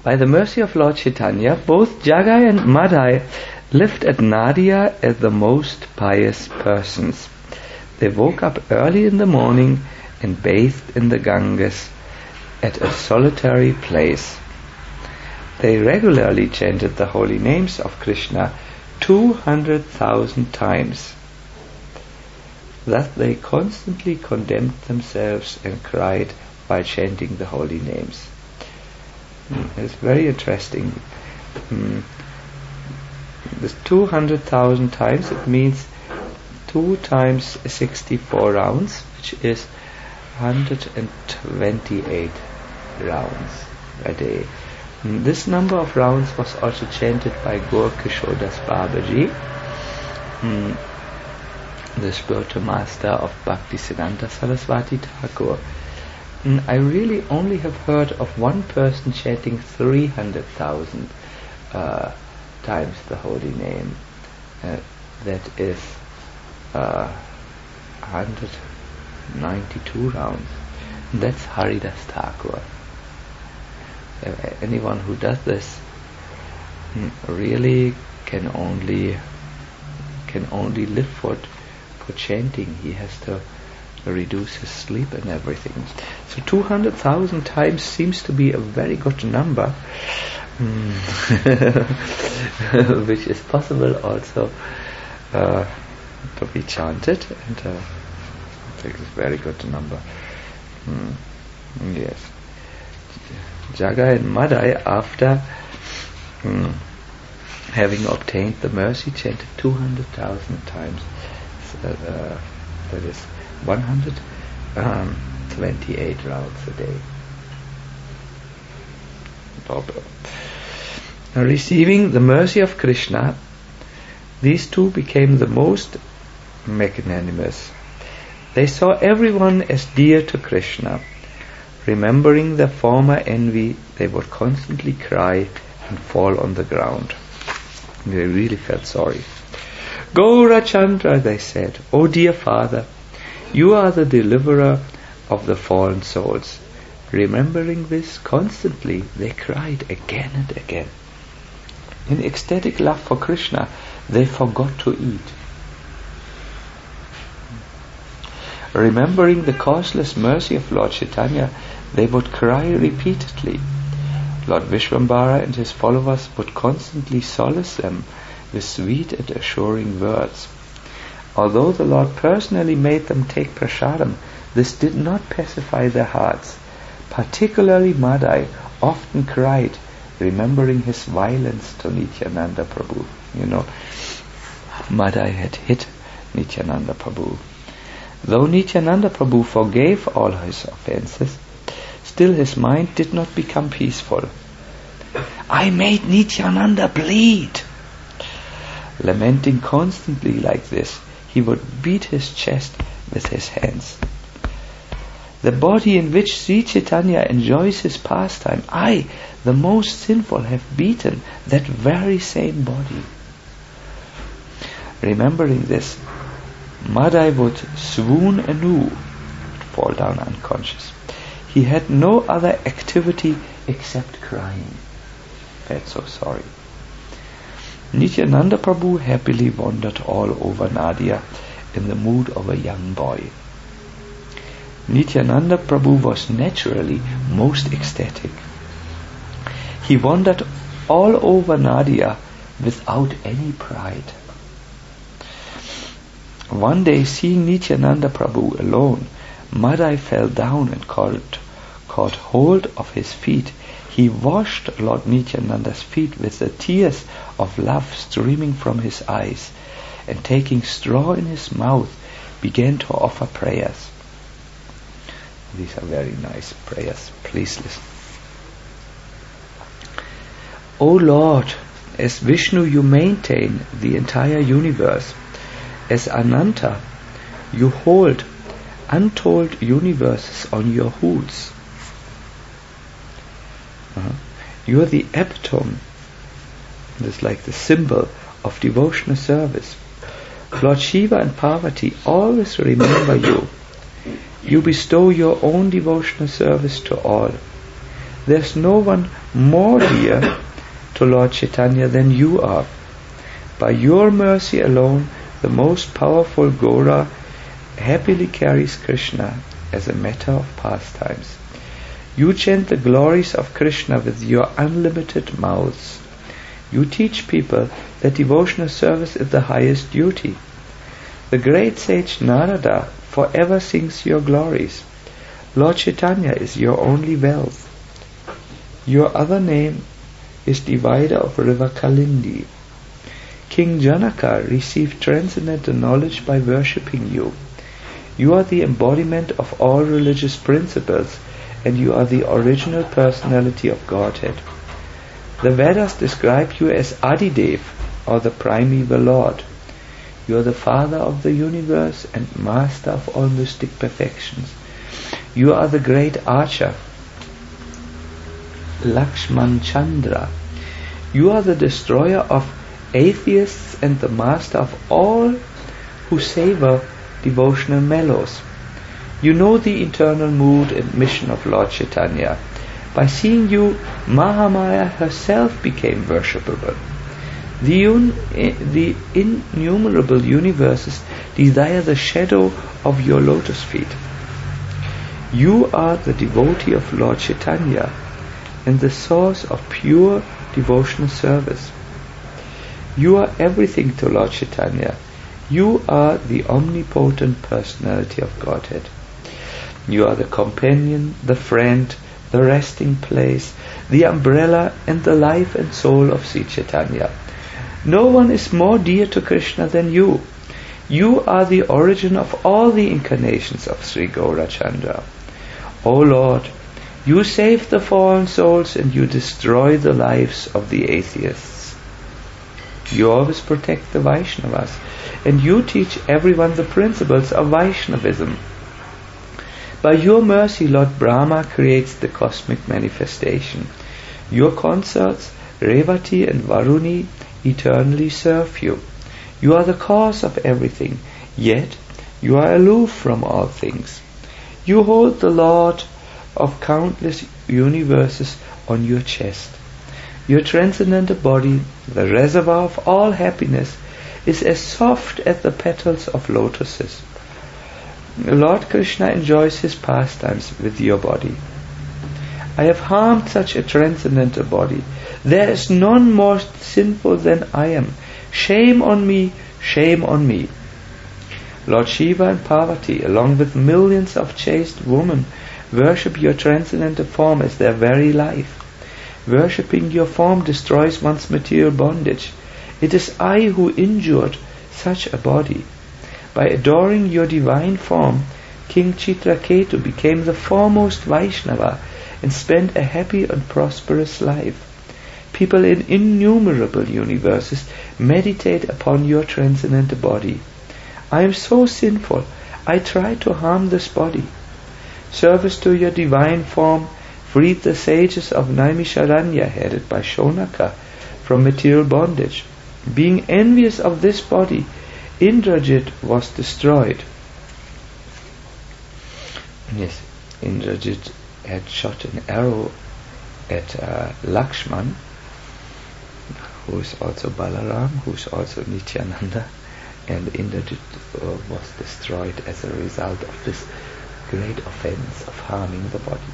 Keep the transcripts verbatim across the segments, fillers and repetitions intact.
By the mercy of Lord Chaitanya, both Jagai and Madai lived at Nadia as the most pious persons. They woke up early in the morning and bathed in the Ganges at a solitary place. They regularly chanted the holy names of Krishna two hundred thousand times. Thus they constantly condemned themselves and cried while chanting the holy names. Mm, it's very interesting. Mm, this two hundred thousand times, it means two times sixty-four rounds, which is one hundred twenty-eight rounds a day. Mm, this number of rounds was also chanted by Gaur Kishore Das Babaji, mm, the spiritual master of Bhaktisiddhanta Saraswati Thakur. Mm, I really only have heard of one person chanting three hundred thousand uh, times the holy name. Uh, that is uh, one hundred ninety-two rounds. And that's Haridas Thakur. Uh, anyone who does this mm, really can only can only live for for chanting. He has to reduce his sleep and everything. So two hundred thousand times seems to be a very good number, mm. which is possible also uh, to be chanted, and uh, I think it's a very good number. Mm. Yes. Jagai and Madai, after mm, having obtained the mercy, chanted two hundred thousand times. So, uh, that is one hundred twenty-eight rounds a day. Now, receiving the mercy of Krishna, these two became the most magnanimous. They saw everyone as dear to Krishna. Remembering their former envy, they would constantly cry and fall on the ground. They really felt sorry. Gaurachandra, they said, O dear Father, you are the deliverer of the fallen souls. Remembering this constantly, they cried again and again. In ecstatic love for Krishna, they forgot to eat. Remembering the causeless mercy of Lord Chaitanya, they would cry repeatedly. Lord Vishvambara and his followers would constantly solace them with sweet and assuring words. Although the Lord personally made them take prasadam, this did not pacify their hearts. Particularly Madai often cried, remembering his violence to Nityananda Prabhu. You know, Madai had hit Nityananda Prabhu. Though Nityananda Prabhu forgave all his offenses, still his mind did not become peaceful. I made Nityananda bleed. Lamenting constantly like this, he would beat his chest with his hands. The body in which Sri Chaitanya enjoys his pastime, I, the most sinful, have beaten that very same body. Remembering this, Madai would swoon anew, fall down unconscious. He had no other activity except crying. Felt so sorry. Nityananda Prabhu happily wandered all over Nadia in the mood of a young boy. Nityananda Prabhu was naturally most ecstatic. He wandered all over Nadia without any pride. One day, seeing Nityananda Prabhu alone, Madai fell down and caught, caught hold of his feet. He washed Lord Nityananda's feet with the tears of love streaming from his eyes, and taking straw in his mouth, began to offer prayers. These are very nice prayers. Please listen. O Lord, as Vishnu you maintain the entire universe. As Ananta, you hold untold universes on your hoods. Uh-huh. You are the epitome, this is like the symbol of devotional service. Lord Shiva and Parvati always remember you. You bestow your own devotional service to all. There's no one more dear to Lord Chaitanya than you are. By your mercy alone, the most powerful Gora happily carries Krishna as a matter of pastimes. You chant the glories of Krishna with your unlimited mouths. You teach people that devotional service is the highest duty. The great sage Narada forever sings your glories. Lord Chaitanya is your only wealth. Your other name is divider of river Kalindi. King Janaka received transcendental knowledge by worshipping you. You are the embodiment of all religious principles, and you are the original personality of Godhead. The Vedas describe you as Adidev, or the primeval Lord. You are the Father of the universe and Master of all mystic perfections. You are the great archer, Lakshman Chandra. You are the destroyer of atheists and the master of all who savor devotional mellows. You know the eternal mood and mission of Lord Chaitanya. By seeing you, Mahamaya herself became worshipable. The, un- the innumerable universes desire the shadow of your lotus feet. You are the devotee of Lord Chaitanya and the source of pure devotional service. You are everything to Lord Chaitanya. You are the omnipotent personality of Godhead. You are the companion, the friend, the resting place, the umbrella and the life and soul of Sri Chaitanya. No one is more dear to Krishna than you. You are the origin of all the incarnations of Sri Gaurachandra. O Lord, you save the fallen souls and you destroy the lives of the atheists. You always protect the Vaishnavas, and you teach everyone the principles of Vaishnavism. By your mercy, Lord Brahma creates the cosmic manifestation. Your consorts, Revati and Varuni, eternally serve you. You are the cause of everything, yet you are aloof from all things. You hold the Lord of countless universes on your chest. Your transcendental body, the reservoir of all happiness, is as soft as the petals of lotuses. Lord Krishna enjoys his pastimes with your body. I have harmed such a transcendental body. There is none more sinful than I am. Shame on me, shame on me. Lord Shiva and Parvati, along with millions of chaste women, worship your transcendental form as their very life. Worshipping your form destroys one's material bondage. It is I who injured such a body. By adoring your divine form, King Chitraketu became the foremost Vaishnava and spent a happy and prosperous life. People in innumerable universes meditate upon your transcendental body. I am so sinful, I try to harm this body. Service to your divine form freed the sages of Naimisharanya, headed by Shonaka, from material bondage. Being envious of this body, Indrajit was destroyed. Yes, Indrajit had shot an arrow at uh, Lakshman, who is also Balaram, who is also Nityananda, and Indrajit uh, was destroyed as a result of this great offense of harming the body.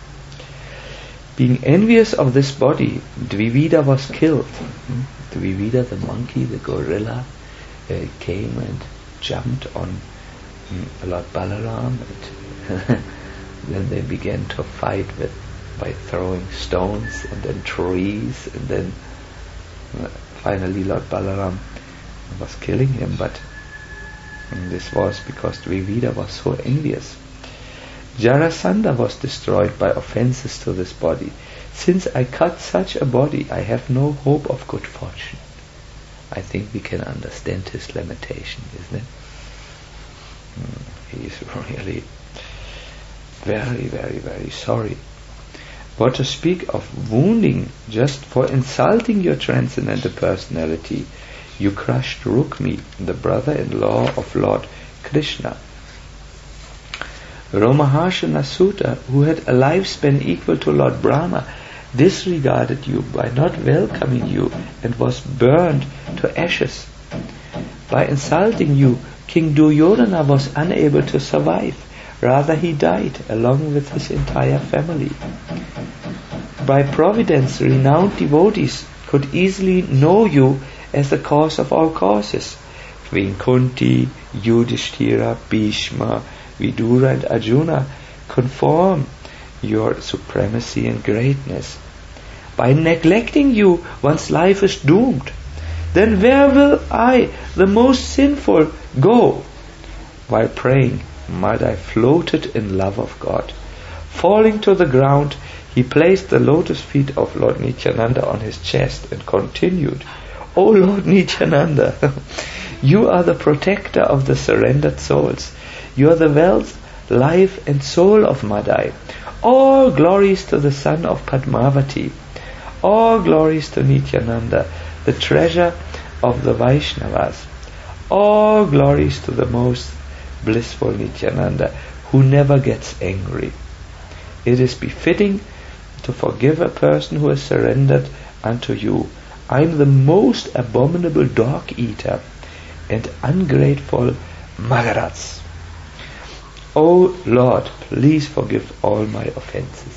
Being envious of this body, Dvivida was killed. Hmm? Dvivida, the monkey, the gorilla, uh, came and jumped on um, Lord Balaram, and then they began to fight with by throwing stones and then trees, and then uh, finally Lord Balaram was killing him, but um, this was because Dvivida was so envious. Jarasandha was destroyed by offenses to this body. Since I cut such a body, I have no hope of good fortune. I think we can understand his limitation, isn't it? Mm, he is really very, very, very sorry. But to speak of wounding just for insulting your transcendental personality, you crushed Rukmi, the brother-in-law of Lord Krishna. Romaharsana Sutta, who had a lifespan equal to Lord Brahma, disregarded you by not welcoming you and was burned to ashes. By insulting you, King Duryodhana was unable to survive. Rather, he died along with his entire family. By providence, renowned devotees could easily know you as the cause of all causes. Queen Kunti, Yudhishthira, Bhishma, Vidura and Arjuna confirm your supremacy and greatness. By neglecting you, one's life is doomed. Then where will I, the most sinful, go? While praying, Madai floated in love of God. Falling to the ground, he placed the lotus feet of Lord Nityananda on his chest and continued, O Lord Nityananda, you are the protector of the surrendered souls. You are the wealth, life and soul of Madai. All glories to the son of Padmavati. All glories to Nityananda, the treasure of the Vaishnavas. All glories to the most blissful Nityananda, who never gets angry. It is befitting to forgive a person who has surrendered unto you. I am the most abominable dog-eater and ungrateful Magarats. O Lord, please forgive all my offences.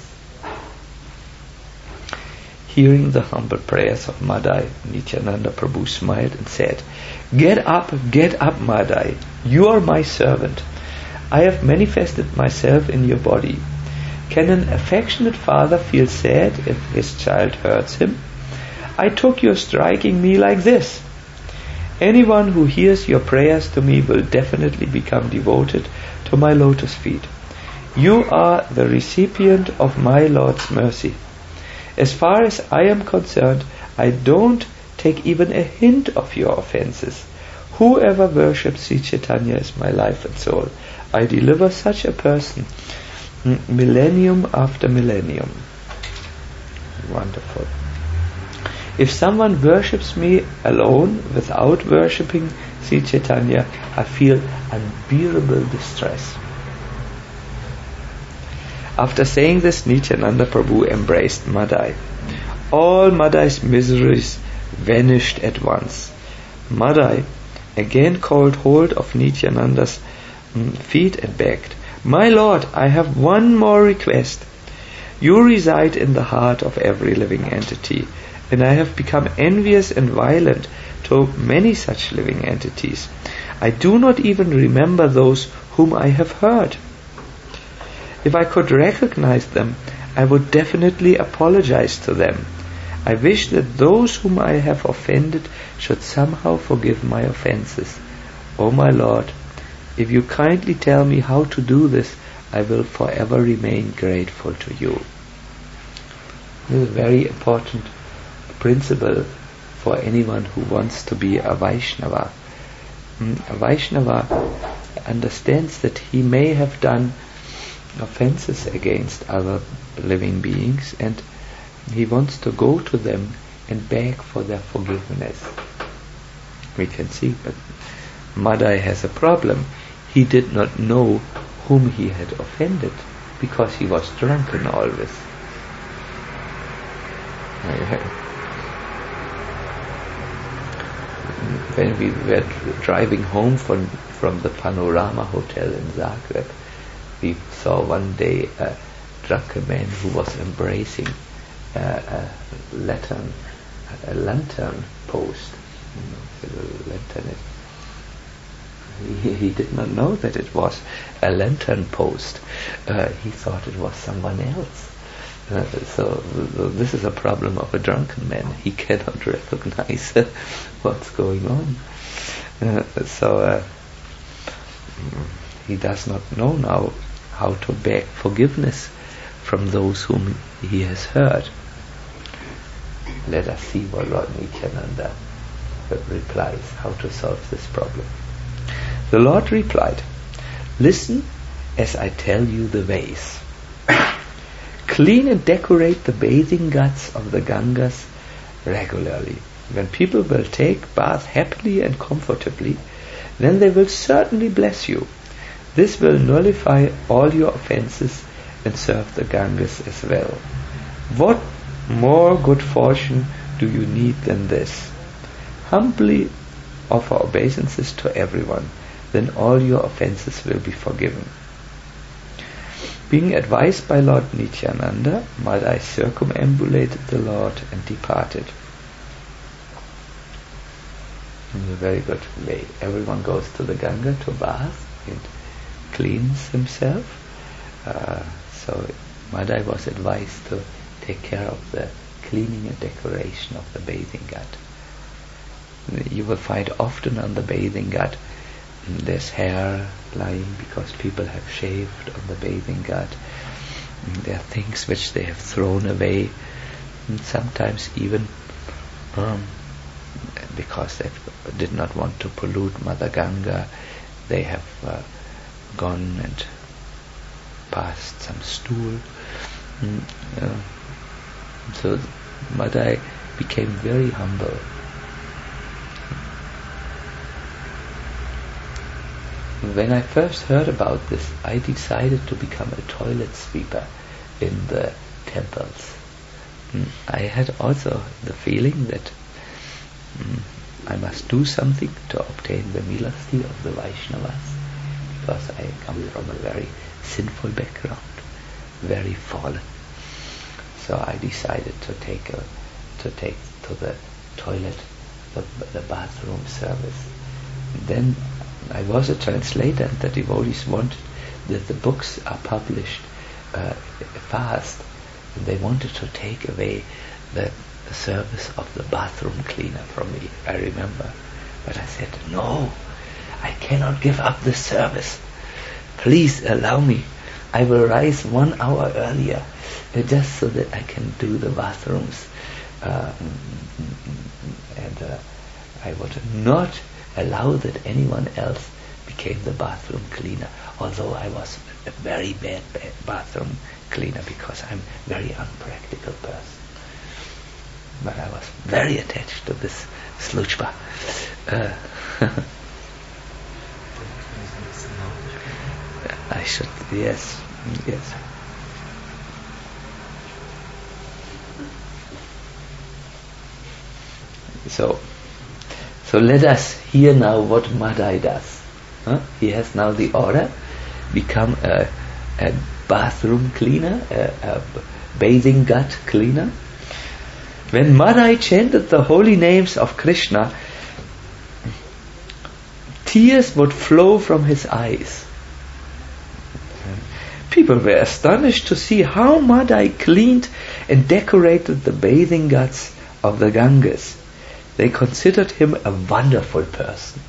Hearing the humble prayers of Madai, Nityananda Prabhu smiled and said, Get up, get up, Madai. You are my servant. I have manifested myself in your body. Can an affectionate father feel sad if his child hurts him? I took your striking me like this. Anyone who hears your prayers to me will definitely become devoted to my lotus feet. You are the recipient of my Lord's mercy. As far as I am concerned, I don't take even a hint of your offences. Whoever worships Sri Chaitanya is my life and soul. I deliver such a person millennium after millennium. Wonderful. If someone worships me alone without worshipping Sri Chaitanya, I feel unbearable distress. After saying this, Nityananda Prabhu embraced Madai. All Madai's miseries vanished at once. Madai again called hold of Nityananda's feet and begged, My Lord, I have one more request. You reside in the heart of every living entity, and I have become envious and violent to many such living entities. I do not even remember those whom I have heard. If I could recognize them, I would definitely apologize to them. I wish that those whom I have offended should somehow forgive my offenses. O my Lord, if you kindly tell me how to do this, I will forever remain grateful to you. This is a very important principle for anyone who wants to be a Vaishnava. A Vaishnava understands that he may have done offenses against other living beings, and he wants to go to them and beg for their forgiveness. We can see, but Madai has a problem. He did not know whom he had offended because he was drunken always. When we were driving home from, from the Panorama Hotel in Zagreb, we saw one day a drunken man who was embracing a, a lantern, a lantern post. You know, a lantern. He, he did not know that it was a lantern post. Uh, he thought it was someone else. Uh, so, so this is a problem of a drunken man. He cannot recognize uh, what's going on. Uh, so uh, he does not know now how to beg forgiveness from those whom he has heard. Let us see what Lord Nityananda replies, how to solve this problem. The Lord replied, Listen as I tell you the ways. Clean and decorate the bathing ghats of the Gangas regularly. When people will take bath happily and comfortably, then they will certainly bless you. This will nullify all your offences and serve the Ganges as well. What more good fortune do you need than this? Humbly offer obeisances to everyone, then all your offences will be forgiven. Being advised by Lord Nityananda, Madai circumambulated the Lord and departed. In a very good way. Everyone goes to the Ganga to bath and cleans himself. Uh, so Madai was advised to take care of the cleaning and decoration of the bathing ghat. You will find often on the bathing ghat there's hair lying because people have shaved on the bathing ghat. There are things which they have thrown away, and sometimes even um, because they did not want to pollute Mother Ganga, they have uh, gone and passed some stool. Mm, uh, so Madai became very humble. When I first heard about this, I decided to become a toilet sweeper in the temples. Mm, I had also the feeling that mm, I must do something to obtain the milasti of the Vaishnavas, because I come from a very sinful background, very fallen. So I decided to take a, to take to the toilet, the, the bathroom service. And then I was a translator, and the devotees wanted that the books are published uh, fast, and they wanted to take away the, the service of the bathroom cleaner from me, I remember. But I said, no, I cannot give up this service. Please allow me. I will rise one hour earlier uh, just so that I can do the bathrooms. Uh, and uh, I would not allow that anyone else became the bathroom cleaner, although I was a very bad, bad bathroom cleaner because I'm a very unpractical person. But I was very attached to this sluchba. Uh, I should, yes, yes. So, so let us hear now what Madai does. Huh? He has now the order, become a, a bathroom cleaner, a, a bathing ghat cleaner. When Madai chanted the holy names of Krishna, tears would flow from his eyes. People were astonished to see how Madai cleaned and decorated the bathing ghats of the Ganges. They considered him a wonderful person.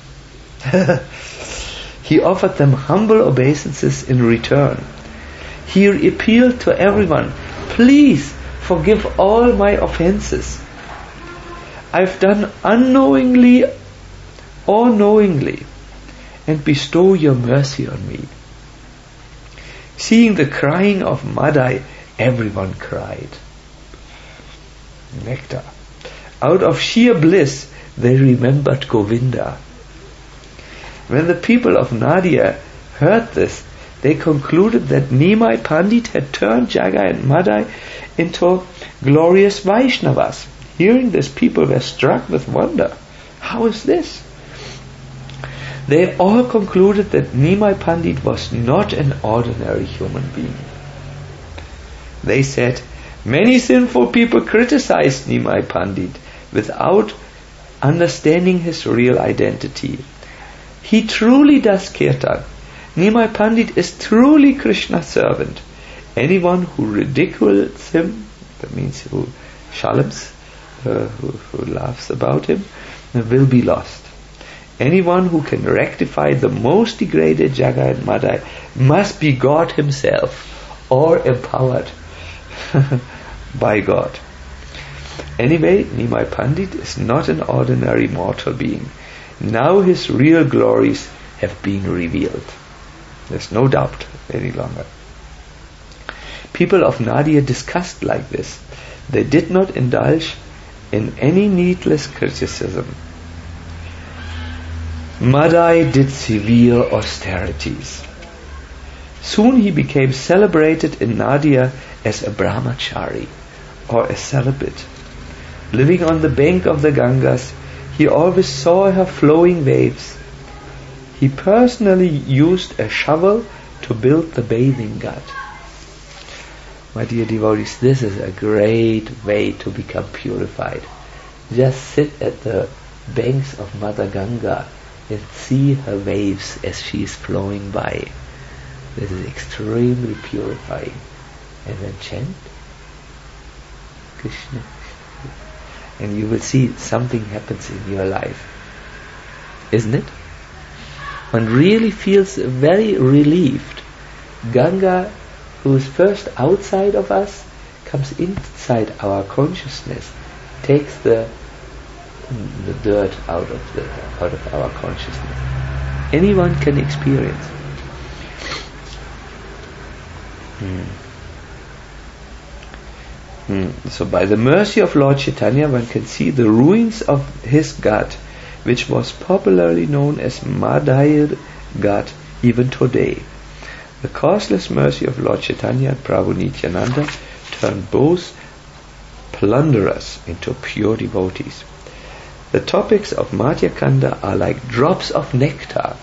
He offered them humble obeisances in return. He appealed to everyone, please forgive all my offenses. I've done unknowingly or knowingly, and bestow your mercy on me. Seeing the crying of Madai, everyone cried. Nectar. Out of sheer bliss, they remembered Govinda. When the people of Nadia heard this, they concluded that Nimai Pandit had turned Jagai and Madai into glorious Vaishnavas. Hearing this, people were struck with wonder. How is this? They all concluded that Nimai Pandit was not an ordinary human being. They said, many sinful people criticized Nimai Pandit without understanding his real identity. He truly does kirtan. Nimai Pandit is truly Krishna's servant. Anyone who ridicules him, that means who shallams, uh, who, who laughs about him, will be lost. Anyone who can rectify the most degraded Jagai and Madai must be God himself or empowered by God. Anyway, Nimai Pandit is not an ordinary mortal being. Now his real glories have been revealed. There's no doubt any longer. People of Nadia discussed like this. They did not indulge in any needless criticism. Madai did severe austerities. Soon he became celebrated in Nadia as a brahmachari, or a celibate. Living on the bank of the Gangas, he always saw her flowing waves. He personally used a shovel to build the bathing ghat. My dear devotees, this is a great way to become purified. Just sit at the banks of Mother Ganga and see her waves as she is flowing by. This is extremely purifying. And then chant Krishna, and you will see something happens in your life. Isn't it? One really feels very relieved. Ganga, who is first outside of us, comes inside our consciousness, takes the the dirt out of the out of our consciousness. Anyone can experience. Hmm. Hmm. So by the mercy of Lord Chaitanya, one can see the ruins of his ghat, which was popularly known as Madhya Ghat even today. The causeless mercy of Lord Chaitanya and Prabhu Nityananda turned both plunderers into pure devotees. The topics of Madhya Kanda are like drops of nectar,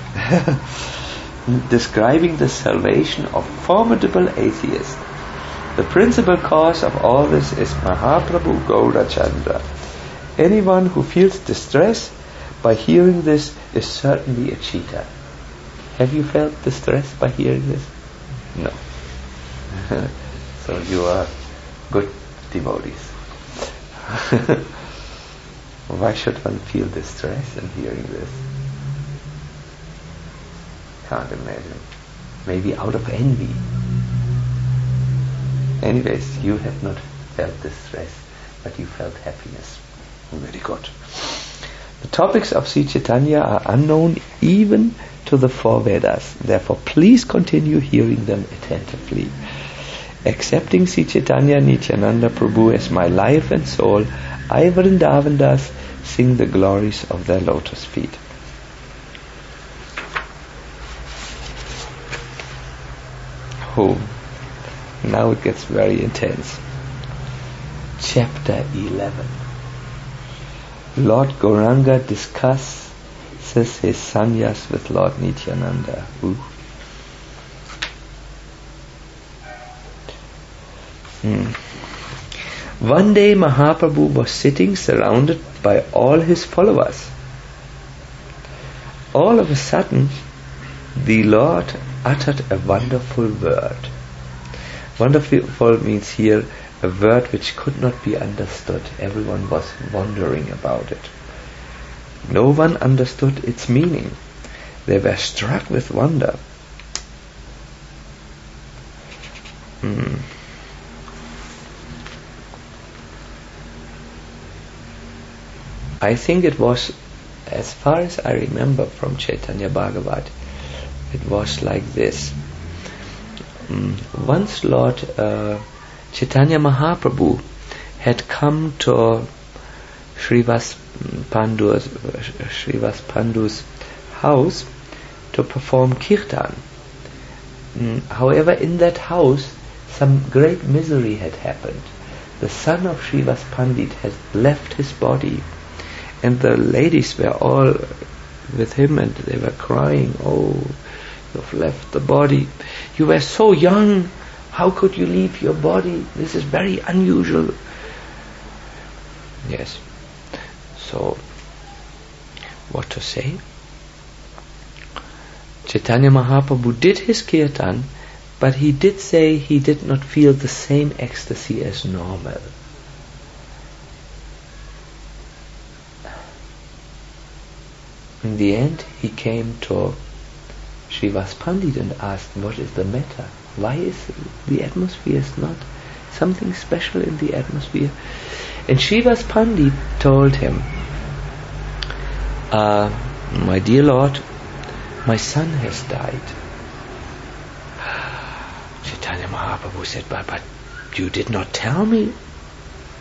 describing the salvation of formidable atheists. The principal cause of all this is Mahaprabhu Gaurachandra. Anyone who feels distress by hearing this is certainly a cheater. Have you felt distress by hearing this? No. So you are good devotees. Why should one feel distress in hearing this? Can't imagine. Maybe out of envy. Anyways, you have not felt distress, but you felt happiness. Very good. The topics of Sri Chaitanya are unknown even to the four Vedas. Therefore, please continue hearing them attentively. Accepting Sri Chaitanya Nityananda Prabhu as my life and soul, I, Vrindavan Das, sing the glories of their lotus feet. Oh, now it gets very intense. Chapter eleven. Lord Gauranga discusses his sannyas with Lord Nityananda. Ooh. Hmm. One day Mahaprabhu was sitting surrounded by all his followers. All of a sudden, the Lord uttered a wonderful word. Wonderful means here a word which could not be understood. Everyone was wondering about it. No one understood its meaning. They were struck with wonder. Hmm. I think it was, as far as I remember from Chaitanya Bhagavat, it was like this. Mm. Once Lord uh, Chaitanya Mahaprabhu had come to Srivas Pandu's, Srivas Pandu's house to perform kirtan. Mm. However, in that house, some great misery had happened. The son of Srivas Pandit had left his body, and the ladies were all with him and they were crying, "Oh, you've left the body. You were so young. How could you leave your body? This is very unusual." Yes. So, what to say? Chaitanya Mahaprabhu did his kirtan, but he did say he did not feel the same ecstasy as normal. In the end, he came to Srivas Pandit and asked, "What is the matter? Why is the atmosphere is not something special in the atmosphere?" And Srivas Pandit told him, uh, "My dear Lord, my son has died." Chaitanya Mahaprabhu said, but, but you did not tell me."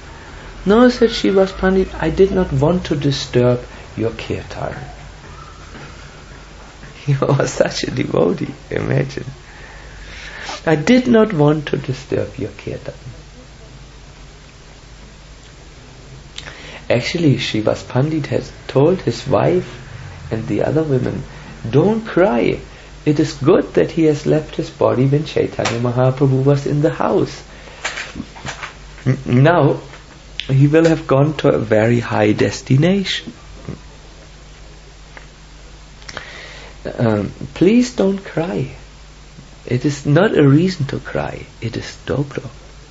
"No," said Srivas Pandit, "I did not want to disturb your kirtan." He was such a devotee, imagine. I did not want to disturb your kirtan. Actually, Srivas Pandit has told his wife and the other women, don't cry. It is good that he has left his body when Chaitanya Mahaprabhu was in the house. Now, he will have gone to a very high destination. Um, please don't cry. It is not a reason to cry. It is dobro.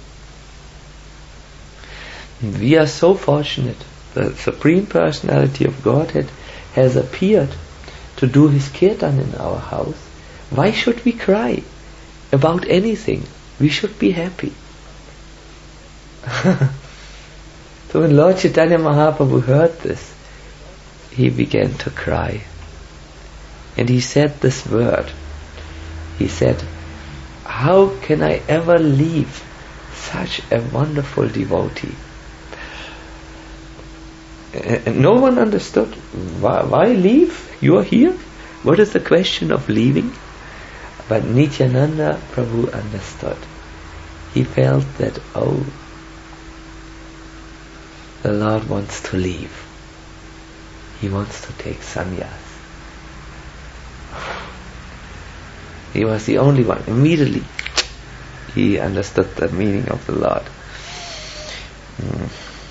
We are so fortunate. The Supreme Personality of Godhead has appeared to do his kirtan in our house. Why should we cry about anything? We should be happy. So when Lord Chaitanya Mahaprabhu heard this, he began to cry. And he said this word. He said, how can I ever leave such a wonderful devotee? And no one understood. Why, why leave? You are here. What is the question of leaving? But Nityananda Prabhu understood. He felt that, oh, the Lord wants to leave. He wants to take sannyas. He was the only one. Immediately, he understood the meaning of the Lord. Mm.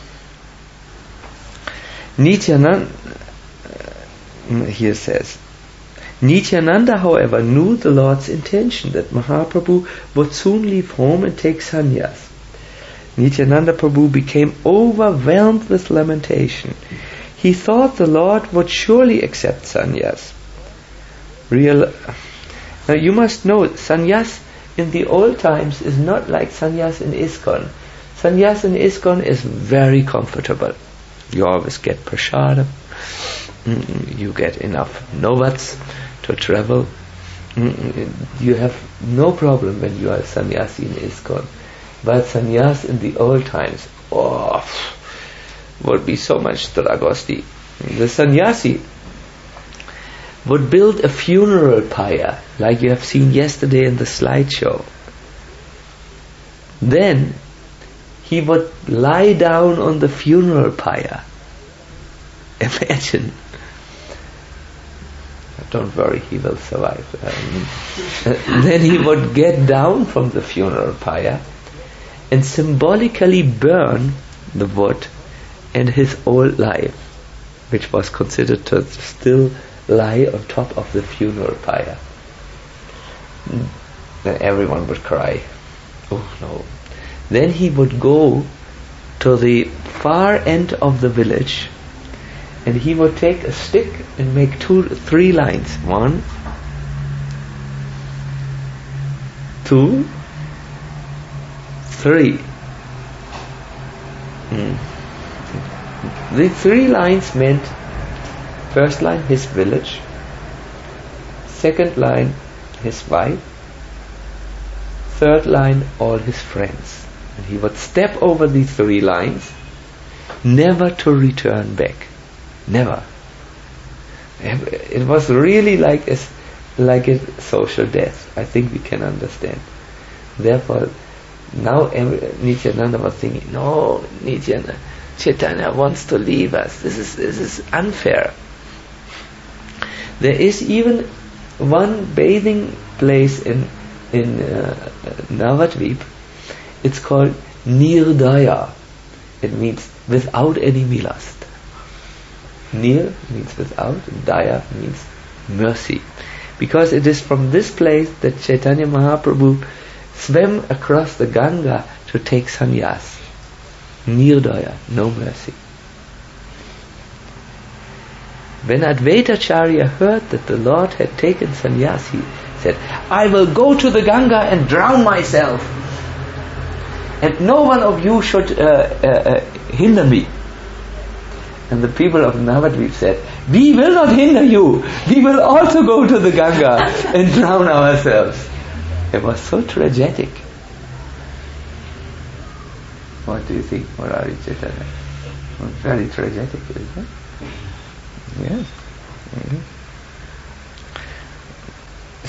Nityananda, uh, here says, Nityananda, however, knew the Lord's intention that Mahaprabhu would soon leave home and take sannyas. Nityananda Prabhu became overwhelmed with lamentation. He thought the Lord would surely accept sannyas. Real. Now you must know, sannyas in the old times is not like sannyas in ISKCON. Sannyas in ISKCON is very comfortable. You always get prasadam. You get enough novats to travel. You have no problem when you are sannyasi in ISKCON. But sannyas in the old times, oh, would be so much dragosti. The sannyasi would build a funeral pyre, like you have seen yesterday in the slideshow. Then he would lie down on the funeral pyre. Imagine. Don't worry, he will survive. Um, then he would get down from the funeral pyre and symbolically burn the wood and his old life, which was considered to still lie on top of the funeral pyre. Then everyone would cry. Oh no. Then he would go to the far end of the village and he would take a stick and make two, three lines. One, two, three. Hmm. The three lines meant, first line, his village. Second line, his wife. Third line, all his friends. And he would step over these three lines, never to return back. Never. It was really like a, like a social death. I think we can understand. Therefore, now Nityananda was thinking, no, Nityananda, Chaitanya wants to leave us. This is this is unfair. There is even one bathing place in in uh, Navadvip. It's called Nirdaya. It means without any lust. Nir means without, Daya means mercy. Because it is from this place that Chaitanya Mahaprabhu swam across the Ganga to take sannyas. Nirdaya, no mercy. When Advaitacharya heard that the Lord had taken sannyas, he said, I will go to the Ganga and drown myself. And no one of you should uh, uh, uh, hinder me. And the people of Navadvip said, we will not hinder you. We will also go to the Ganga and drown ourselves. It was so tragic. What do you think, Murari Chaitanya? Very tragic, isn't it? Yes. Mm-hmm.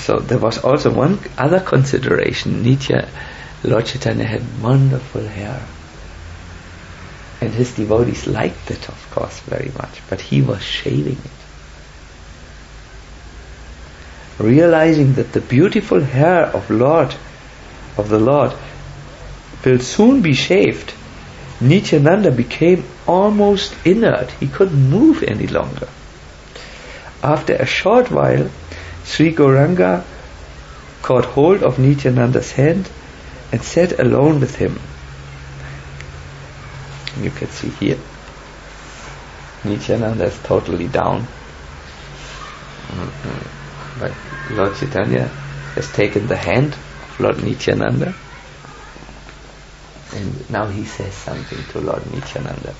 so there was also one other consideration. Nitya, Lord Chaitanya had wonderful hair. And his devotees liked it, of course, very much. But he was shaving it. Realizing that the beautiful hair of Lord, of the Lord, will soon be shaved, Nityananda became almost inert. He couldn't move any longer. After a short while, Sri Gauranga caught hold of Nityananda's hand and sat alone with him. You can see here, Nityananda is totally down. Mm-hmm. But Lord Chaitanya has taken the hand of Lord Nityananda, and now he says something to Lord Nityananda.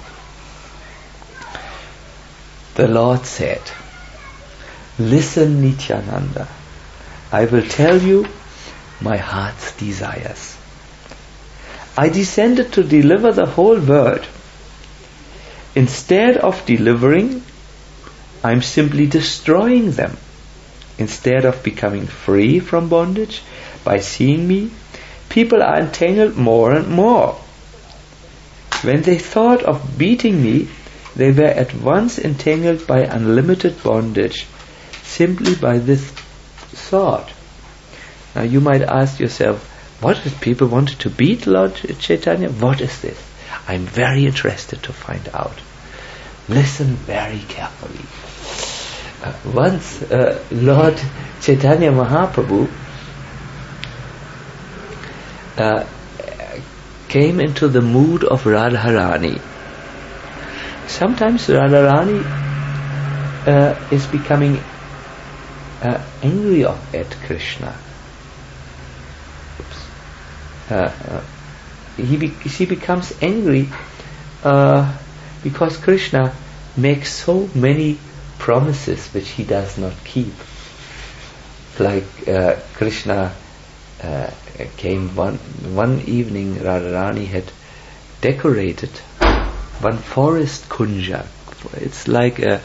The Lord said, "Listen, Nityananda, I will tell you my heart's desires. I descended to deliver the whole world. Instead of delivering, I'm simply destroying them. Instead of becoming free from bondage by seeing me, people are entangled more and more. When they thought of beating me, they were at once entangled by unlimited bondage, simply by this thought." Now you might ask yourself, what if people wanted to beat Lord Chaitanya? What is this? I'm very interested to find out. Listen very carefully. Uh, once uh, Lord Chaitanya Mahaprabhu uh, came into the mood of Radharani. Sometimes Radharani uh, is becoming uh, angry of, at Krishna. Uh, uh, he be- she becomes angry uh, because Krishna makes so many promises which he does not keep. Like uh, Krishna uh, came one one evening, Radharani had decorated one forest kunja. It's like a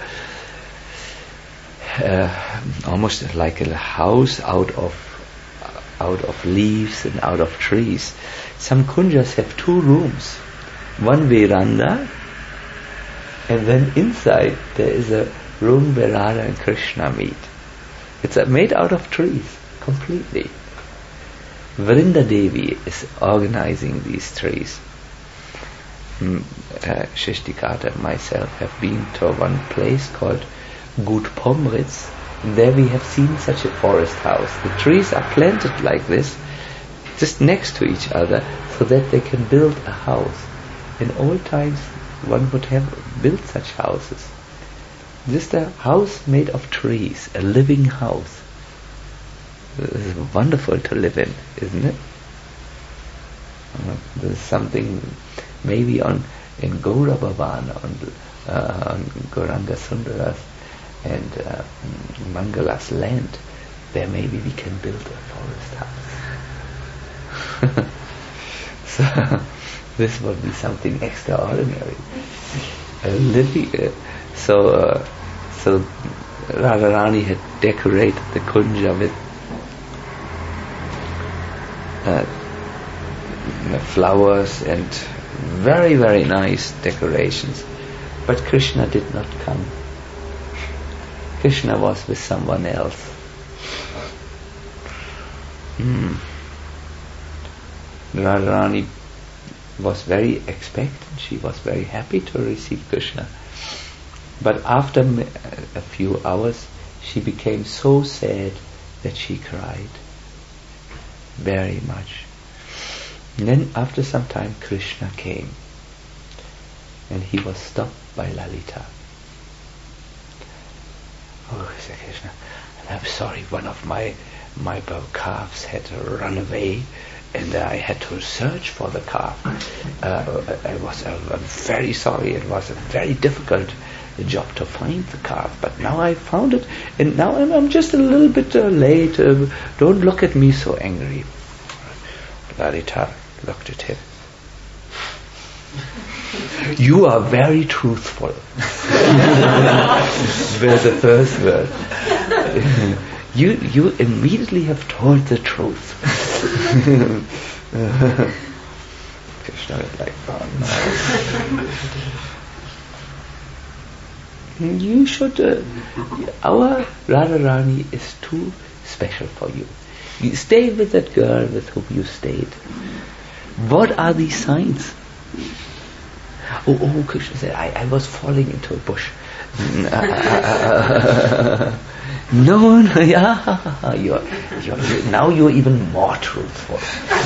uh, almost like a house out of out of leaves and out of trees. Some kunjas have two rooms, one veranda, and then inside there is a room where Radha and Krishna meet. It's made out of trees, completely. Vrinda Devi is organizing these trees. Mm, uh, Shishtikata and myself have been to one place called Gut Pomritz. There we have seen such a forest house. The trees are planted like this, just next to each other, so that they can build a house. In old times, one would have built such houses. Just a house made of trees, a living house. This is wonderful to live in, isn't it? Uh, there's something maybe on in Gaura Bhavan, on, uh, on Gauranga Sundaras and uh, Mangala's land, there maybe we can build a forest house. So this would be something extraordinary. Uh, living, uh, so uh, so Radharani had decorated the kunja with uh, flowers and very very nice decorations, but Krishna did not come. Krishna was with someone else. Mm. Radharani was very expectant. She was very happy to receive Krishna. But after a few hours, she became so sad that she cried very much. And then after some time, Krishna came. And he was stopped by Lalita. "Oh," said Krishna, "I'm sorry, one of my my calves had run away, and I had to search for the calf. Uh, I was uh, I'm very sorry. It was a very difficult job to find the calf, but now I found it, and now I'm, I'm just a little bit uh, late. Uh, don't look at me so angry." Lalita looked at him. "You are very truthful." Were the first word. you you immediately have told the truth. Krishna is like, oh no. You should, uh, our Radharani is too special for you. You stay with that girl with whom you stayed. What are these signs? Oh, oh, Krishna said, I, I was falling into a bush. No, no, yeah, you're, you're, now you're even more truthful.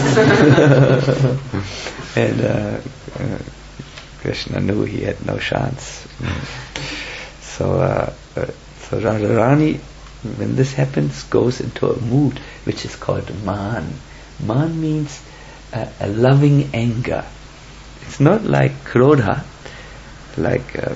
And uh, uh, Krishna knew he had no chance. So, uh, uh, so Radharani, when this happens, goes into a mood which is called man. Man means uh, a loving anger. It's not like krodha, like uh,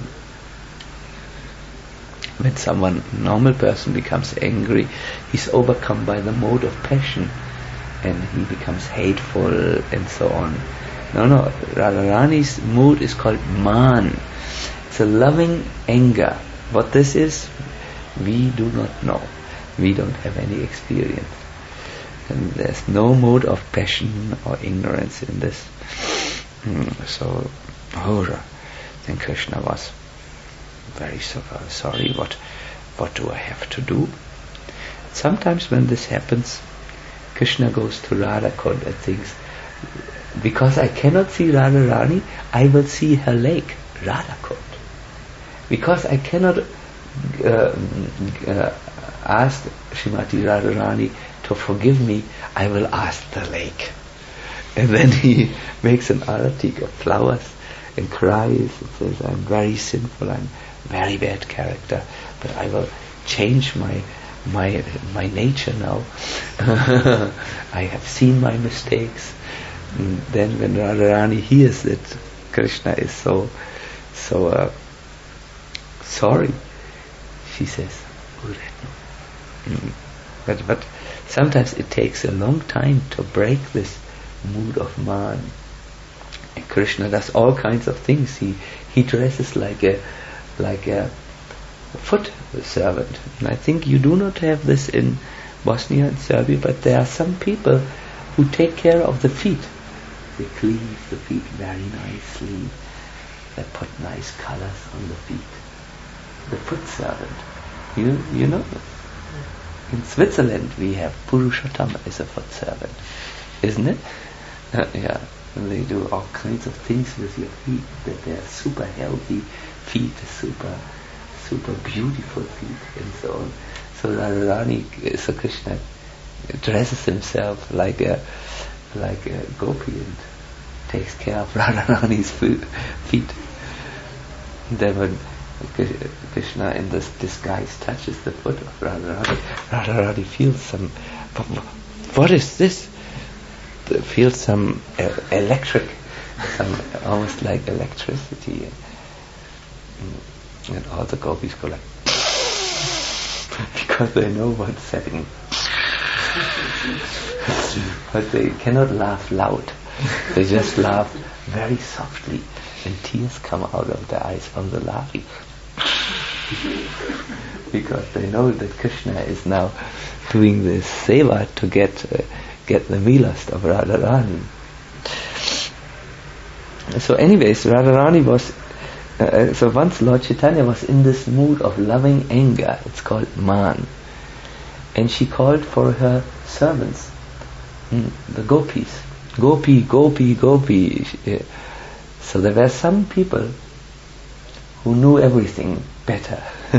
when someone, a normal person, becomes angry, he's overcome by the mode of passion and he becomes hateful and so on. No, no, Radharani's mood is called man. It's a loving anger. What this is, we do not know. We don't have any experience. And there's no mode of passion or ignorance in this. Mm, so, oh, then Krishna was very so, uh, sorry, what what do I have to do? Sometimes when this happens, Krishna goes to Radhakund and thinks, because I cannot see Radharani, I will see her lake, Radhakund. Because I cannot uh, uh, ask Srimati Radharani to forgive me, I will ask the lake. And then he makes an arati of flowers and cries and says, I'm very sinful, I'm very bad character, but I will change my my my nature now. I have seen my mistakes. And then when Radharani hears that Krishna is so so uh, sorry, she says, mm. but but sometimes it takes a long time to break this mood of man. And Krishna does all kinds of things. He he dresses like a like a foot servant. And I think you do not have this in Bosnia and Serbia, but there are some people who take care of the feet. They clean the feet very nicely. They put nice colors on the feet. The foot servant. You you know, in Switzerland we have Purushottam as a foot servant, isn't it? Uh, yeah. And they do all kinds of things with your feet, that they're super healthy feet, super super beautiful feet, and so on. So Radharani, so Krishna dresses himself like a like a gopi and takes care of Radharani's feet. And then when Krishna in this disguise touches the foot of Radharani, Radharani feels some, what is this? Feels some uh, electric, some almost like electricity, and, and all the gopis go like because they know what's happening, but they cannot laugh loud. They just laugh very softly, and tears come out of their eyes from the laughing, because they know that Krishna is now doing this seva to get. Uh, get the milast of Radharani. So anyways, Radharani was, uh, so once Lord Chaitanya was in this mood of loving anger, it's called man, and she called for her servants, mm, the gopis, gopi, gopi, gopi. So there were some people who knew everything better.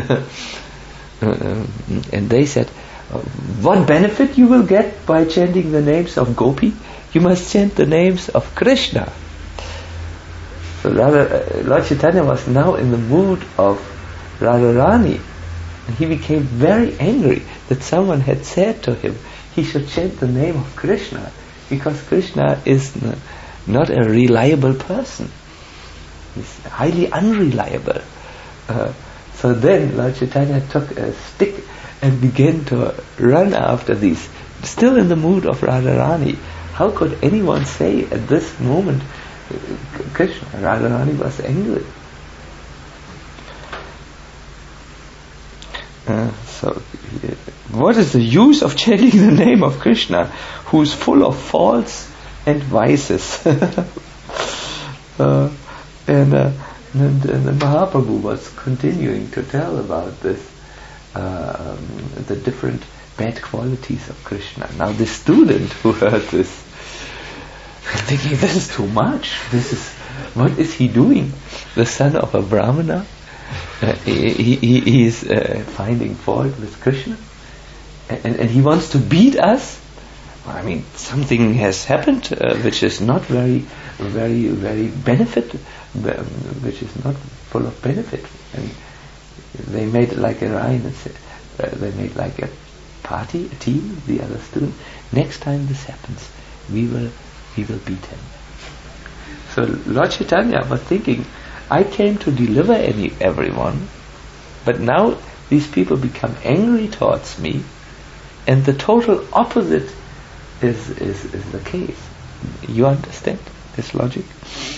And they said, what benefit you will get by chanting the names of Gopi? You must chant the names of Krishna. So Radha, uh, Lord Chaitanya was now in the mood of Radharani, and he became very angry that someone had said to him he should chant the name of Krishna, because Krishna is n- not a reliable person. He's highly unreliable. Uh, so then Lord Chaitanya took a stick and began to run after these, still in the mood of Radharani. How could anyone say at this moment, Krishna, Radharani was angry. Uh, so so, what is the use of chanting the name of Krishna, who is full of faults and vices? uh, and, uh, and, and the Mahaprabhu was continuing to tell about this, uh, um, the different bad qualities of Krishna. Now the student who heard this, thinking, this is too much. This is, what is he doing? The son of a Brahmana? Uh, he, he, he is uh, finding fault with Krishna? And, and he wants to beat us? I mean, something has happened uh, which is not very, very, very benefit, um, which is not full of benefit. And they made it like a rhyme and said, uh, they made like a party, a team, the other student. Next time this happens, we will, we will beat him. So Lord Chaitanya was thinking, I came to deliver any everyone, but now these people become angry towards me, and the total opposite is is, is the case. You understand this logic?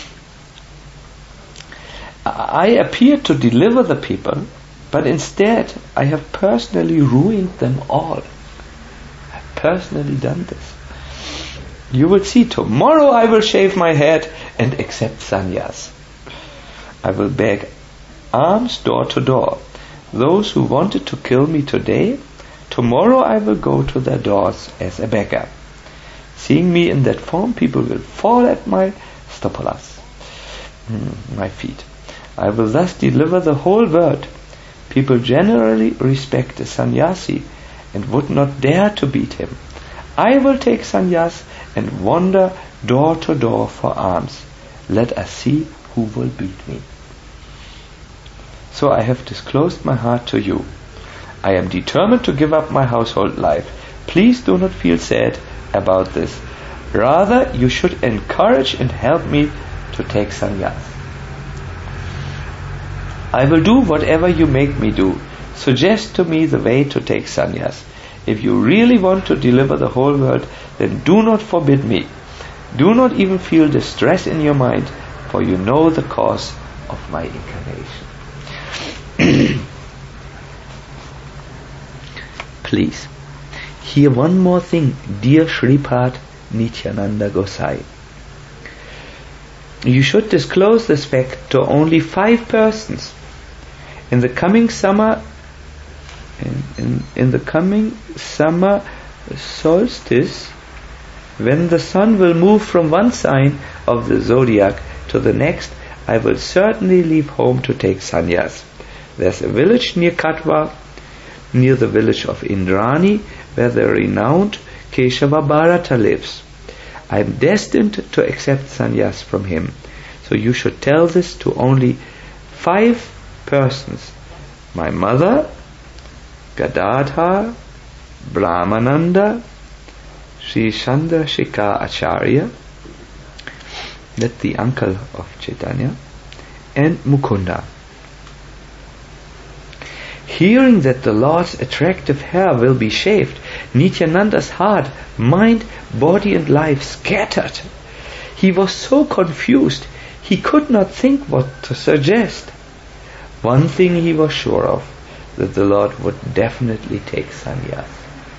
I appeared to deliver the people, but instead I have personally ruined them all. I've personally done this. You will see, tomorrow I will shave my head and accept sannyas. I will beg alms door to door. Those who wanted to kill me today, tomorrow I will go to their doors as a beggar. Seeing me in that form, people will fall at my stopalas, my feet. I will thus deliver the whole world. People generally respect a sannyasi and would not dare to beat him. I will take sannyas and wander door to door for alms. Let us see who will beat me. So I have disclosed my heart to you. I am determined to give up my household life. Please do not feel sad about this. Rather, you should encourage and help me to take sannyas. I will do whatever you make me do. Suggest to me the way to take sannyas. If you really want to deliver the whole world, then do not forbid me. Do not even feel distress in your mind, for you know the cause of my incarnation. Please, hear one more thing, dear Shripad Nityananda Gosai. You should disclose this fact to only five persons. In the coming summer, in, in, in the coming summer solstice, when the sun will move from one sign of the zodiac to the next, I will certainly leave home to take sannyas. There's a village near Katwa, near the village of Indrani, where the renowned Keshava Bharata lives. I am destined to accept sannyas from him. So you should tell this to only five persons. My mother, Gadadhar, Brahmananda, Sri Chandrasekhar Acharya, that's the uncle of Chaitanya, and Mukunda. Hearing that the Lord's attractive hair will be shaved, Nityananda's heart, mind, body and life scattered. He was so confused, he could not think what to suggest. One thing he was sure of, that the Lord would definitely take sannyas.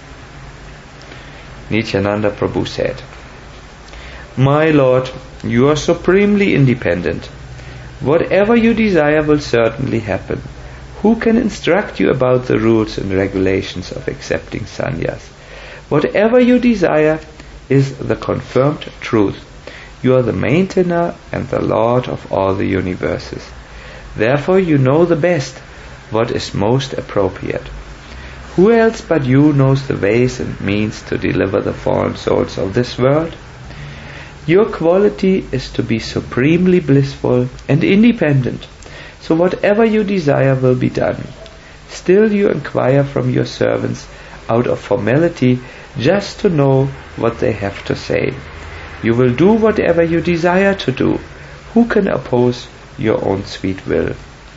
Nityananda Prabhu said, My Lord, you are supremely independent. Whatever you desire will certainly happen. Who can instruct you about the rules and regulations of accepting sannyas? Whatever you desire is the confirmed truth. You are the maintainer and the Lord of all the universes. Therefore you know the best what is most appropriate. Who else but you knows the ways and means to deliver the fallen souls of this world? Your quality is to be supremely blissful and independent. So whatever you desire will be done. Still you inquire from your servants out of formality just to know what they have to say. You will do whatever you desire to do. Who can oppose your own sweet will?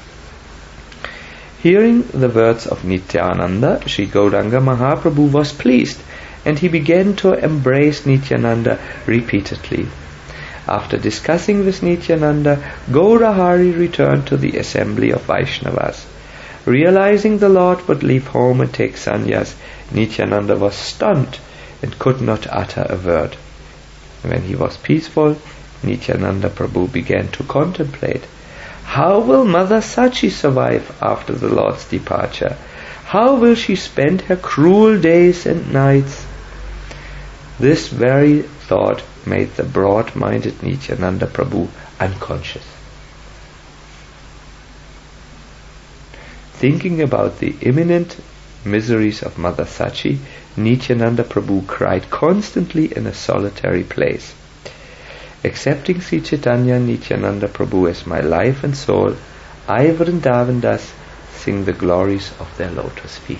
Hearing the words of Nityananda, Sri Gauranga Mahaprabhu was pleased, and he began to embrace Nityananda repeatedly. After discussing with Nityananda, Gaurahari returned to the assembly of Vaishnavas. Realizing the Lord would leave home and take sannyas, Nityananda was stunned and could not utter a word. When he was peaceful, Nityananda Prabhu began to contemplate, how will Mother Sachi survive after the Lord's departure? How will she spend her cruel days and nights? This very thought made the broad-minded Nityananda Prabhu unconscious. Thinking about the imminent miseries of Mother Sachi, Nityananda Prabhu cried constantly in a solitary place. Accepting Sri Chaitanya Nityananda Prabhu as my life and soul, I, Vrindavan Das, sing the glories of their lotus feet.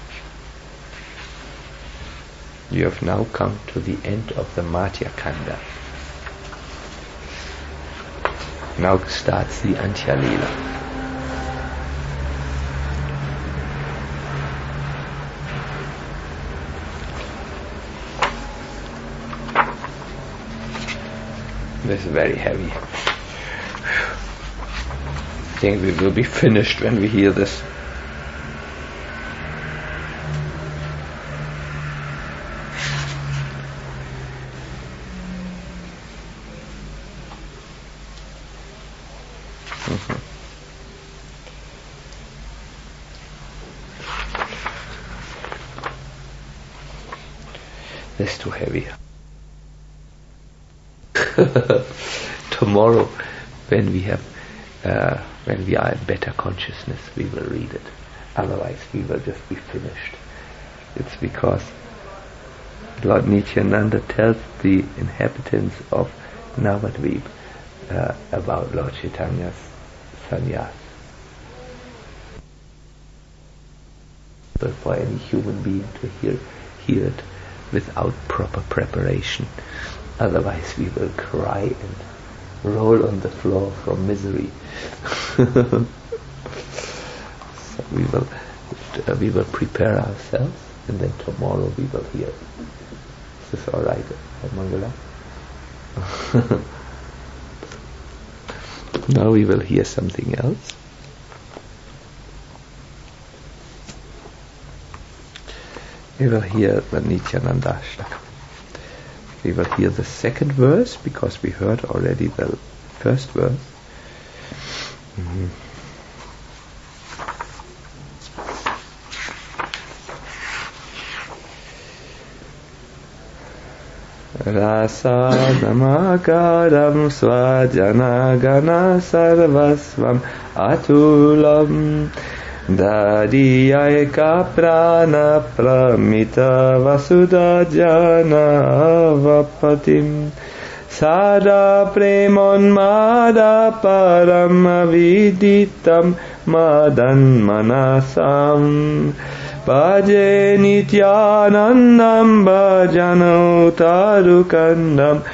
You have now come to the end of the Madhya Kanda. Now starts the Antya Lila. This is very heavy. I think we will be finished when we hear this. Mm-hmm. This is too heavy. Tomorrow, when we have, uh, when we are in better consciousness, we will read it. Otherwise, we will just be finished. It's because Lord Nityananda tells the inhabitants of Navadvip uh, about Lord Chaitanya's sannyas. But for any human being to hear hear it without proper preparation. Otherwise we will cry and roll on the floor from misery. So we will uh, we will prepare ourselves, and then tomorrow we will hear. Is this all right, Mangala? Now we will hear something else. We will hear the Nityananda Ashtaka. We will hear the second verse because we heard already the first verse. Mm-hmm. Rasa namakaram svajana gana sarvasvam atulam Dadiyayaka prana pramita vasudha jana vapatim Sada premon mada param aviditam madan manasam Bhaje nityanandam bhajano tarukandam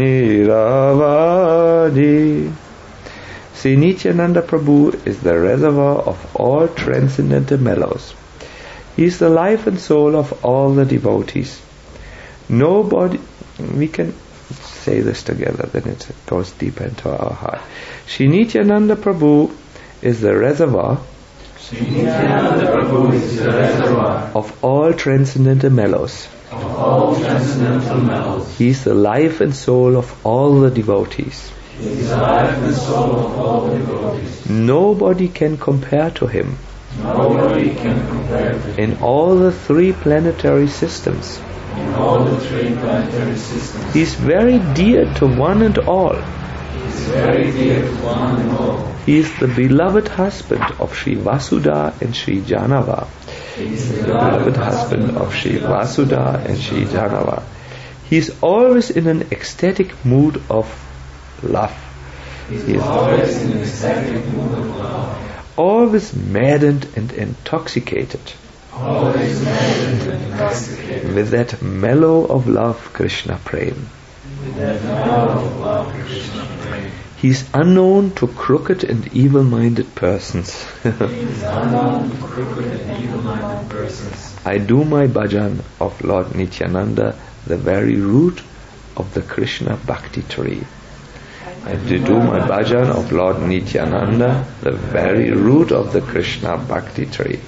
niravadi. Sri Nityananda Prabhu is the reservoir of all transcendental mellows. He is the life and soul of all the devotees. Nobody, we can say this together, then it goes deeper into our heart. Sri Nityananda Prabhu is the reservoir, Sri Nityananda Prabhu is the reservoir of all transcendental mellows. Of all transcendental mellows. He is the life and soul of all the devotees. He is the life and soul of all devotees. Nobody can compare to him. Nobody can compare to him. In all the three planetary systems. In all the three planetary systems. He is very dear to one and all. He is very dear to one and all. He is the beloved husband of Sri Vasudha and Sri Janava. He is The beloved husband of Sri Vasudha and Sri Janava. He is always in an ecstatic mood of love. He is always in an ecstatic mood of love. Always maddened and intoxicated. Always maddened and intoxicated. With that mellow of love, Krishna Prem. With that mellow of love, Krishna Prem. He is unknown to crooked and evil-minded persons. He is unknown to crooked and evil-minded persons. I do my bhajan of Lord Nityananda, the very root of the Krishna Bhakti tree. and to do my bhajan of Lord Nityananda, the very root of the Krishna Bhakti tree.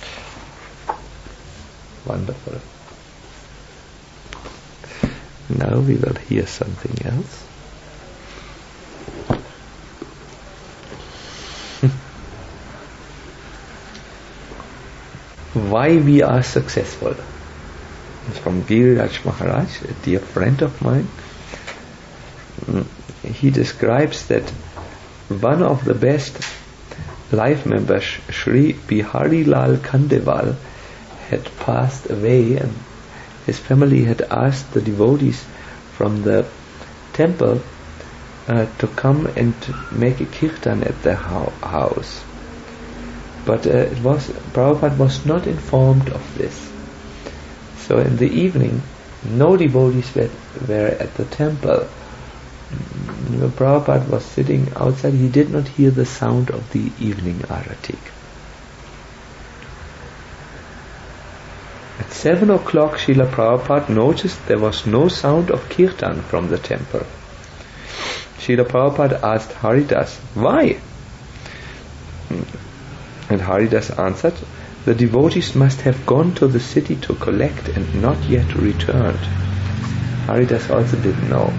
Wonderful. Now we will hear something else. Why we are successful. It's from Giriraj Maharaj, a dear friend of mine. He describes that one of the best life members, Sri Bihari Lal Khandeval, had passed away, and his family had asked the devotees from the temple uh, to come and make a kirtan at their ho- house. But uh, it was Prabhupada was not informed of this. So in the evening, no devotees were, were at the temple. When Prabhupada was sitting outside, he did not hear the sound of the evening aratik. At seven o'clock, Srila Prabhupada noticed there was no sound of kirtan from the temple. Srila Prabhupada asked Haridas, why? And Haridas answered, the devotees must have gone to the city to collect and not yet returned. Haridas also didn't know.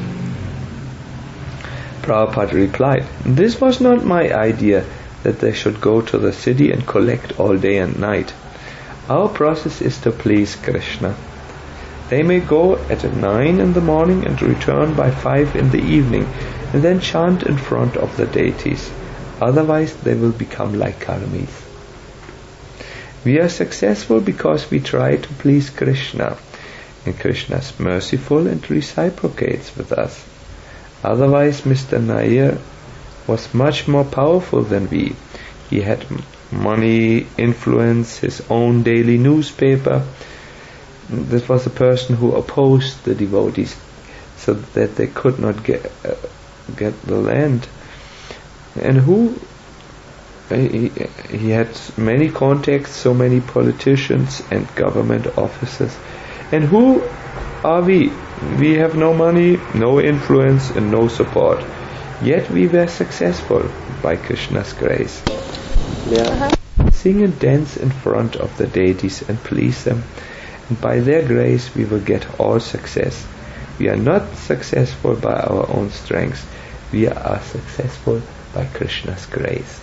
Prabhupada replied, this was not my idea that they should go to the city and collect all day and night. Our process is to please Krishna. They may go at nine in the morning and return by five in the evening, and then chant in front of the deities. Otherwise they will become like karmis. We are successful because we try to please Krishna, and Krishna is merciful and reciprocates with us. Otherwise Mister Nair was much more powerful than we. He had money, influence, his own daily newspaper. This was a person who opposed the devotees so that they could not get uh, get the land. And who he, he had many contacts, so many politicians and government officers. And who are we? We have no money, no influence and no support. Yet we were successful by Krishna's grace. Yeah. Sing and dance in front of the deities and please them, and by their grace we will get all success. We are not successful by our own strength. We are successful by Krishna's grace.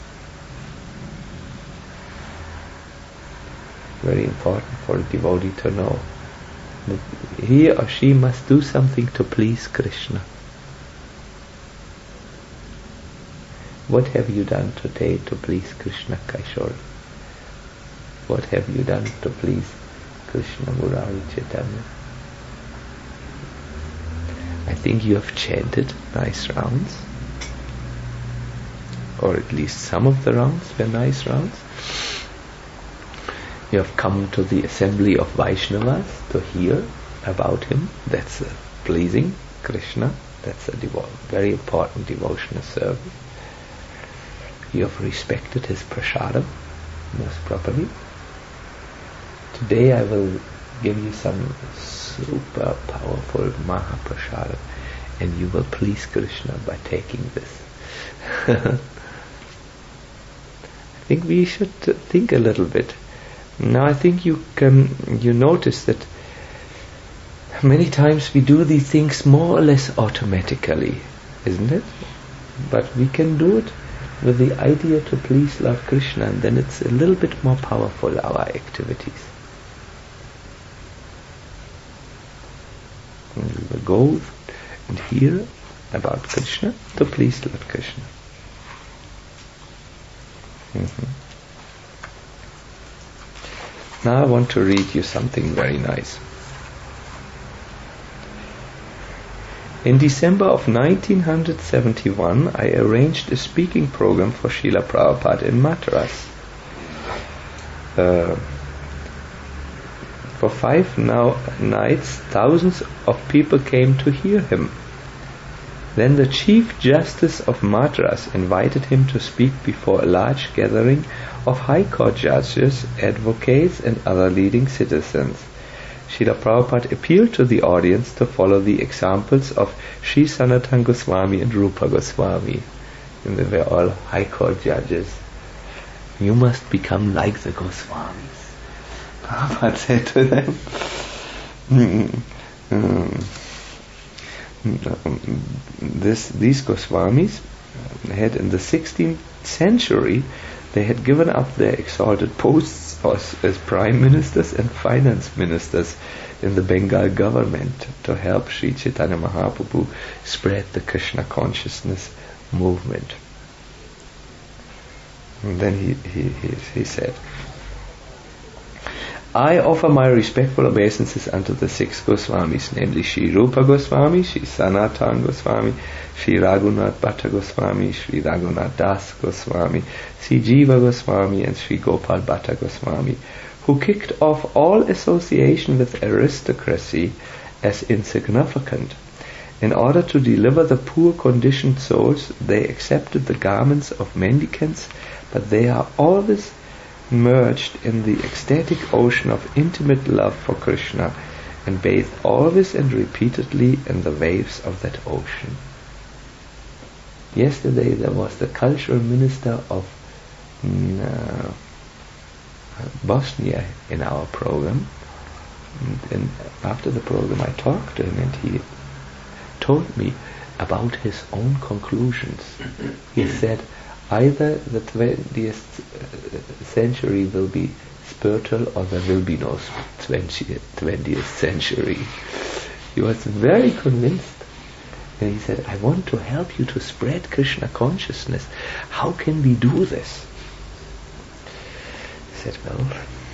Very important for a devotee to know that he or she must do something to please Krishna. What have you done today to please Krishna Kaishor? What have you done to please Krishna Murari Chaitanya? I think you have chanted nice rounds, or at least some of the rounds were nice rounds. You have come to the assembly of Vaishnavas to hear about him. That's uh, pleasing Krishna. That's a devo- very important devotional service. You have respected his prasadam most properly. Today I will give you some super powerful Mahaprasadam, and you will please Krishna by taking this. I think we should think a little bit. Now I think you can you notice that many times we do these things more or less automatically, isn't it? But we can do it with the idea to please Lord Krishna, and then it's a little bit more powerful, our activities. And we will go and hear about Krishna to please Lord Krishna. Mm-hmm. Now I want to read you something very nice. In December of nineteen seventy-one, I arranged a speaking program for Srila Prabhupada in Madras. Uh, for five now nights, thousands of people came to hear him. Then the Chief Justice of Madras invited him to speak before a large gathering of High Court judges, advocates and other leading citizens. Srila Prabhupada appealed to the audience to follow the examples of Sri Sanatana Goswami and Rupa Goswami. And they were all high court judges. You must become like the Goswamis. Prabhupada said to them, this, these Goswamis had in the sixteenth century, they had given up their exalted posts as, as prime ministers and finance ministers in the Bengal government to help Sri Chaitanya Mahaprabhu spread the Krishna consciousness movement. And then he, he, he, he said, I offer my respectful obeisances unto the six Goswamis, namely Sri Rupa Goswami, Sri Sanatana Goswami, Sri Raghunath Bhatta Goswami, Sri Raghunath Das Goswami, Sri Jiva Goswami and Sri Gopal Bhatta Goswami, who kicked off all association with aristocracy as insignificant. In order to deliver the poor conditioned souls, they accepted the garments of mendicants, but they are always merged in the ecstatic ocean of intimate love for Krishna and bathe always and repeatedly in the waves of that ocean. Yesterday there was the cultural minister of uh, Bosnia in our program, and, and after the program I talked to him and he told me about his own conclusions. He said either the twentieth century will be spiritual or there will be no twentieth century. He was very convinced. And he said, I want to help you to spread Krishna consciousness. How can we do this? He said, well,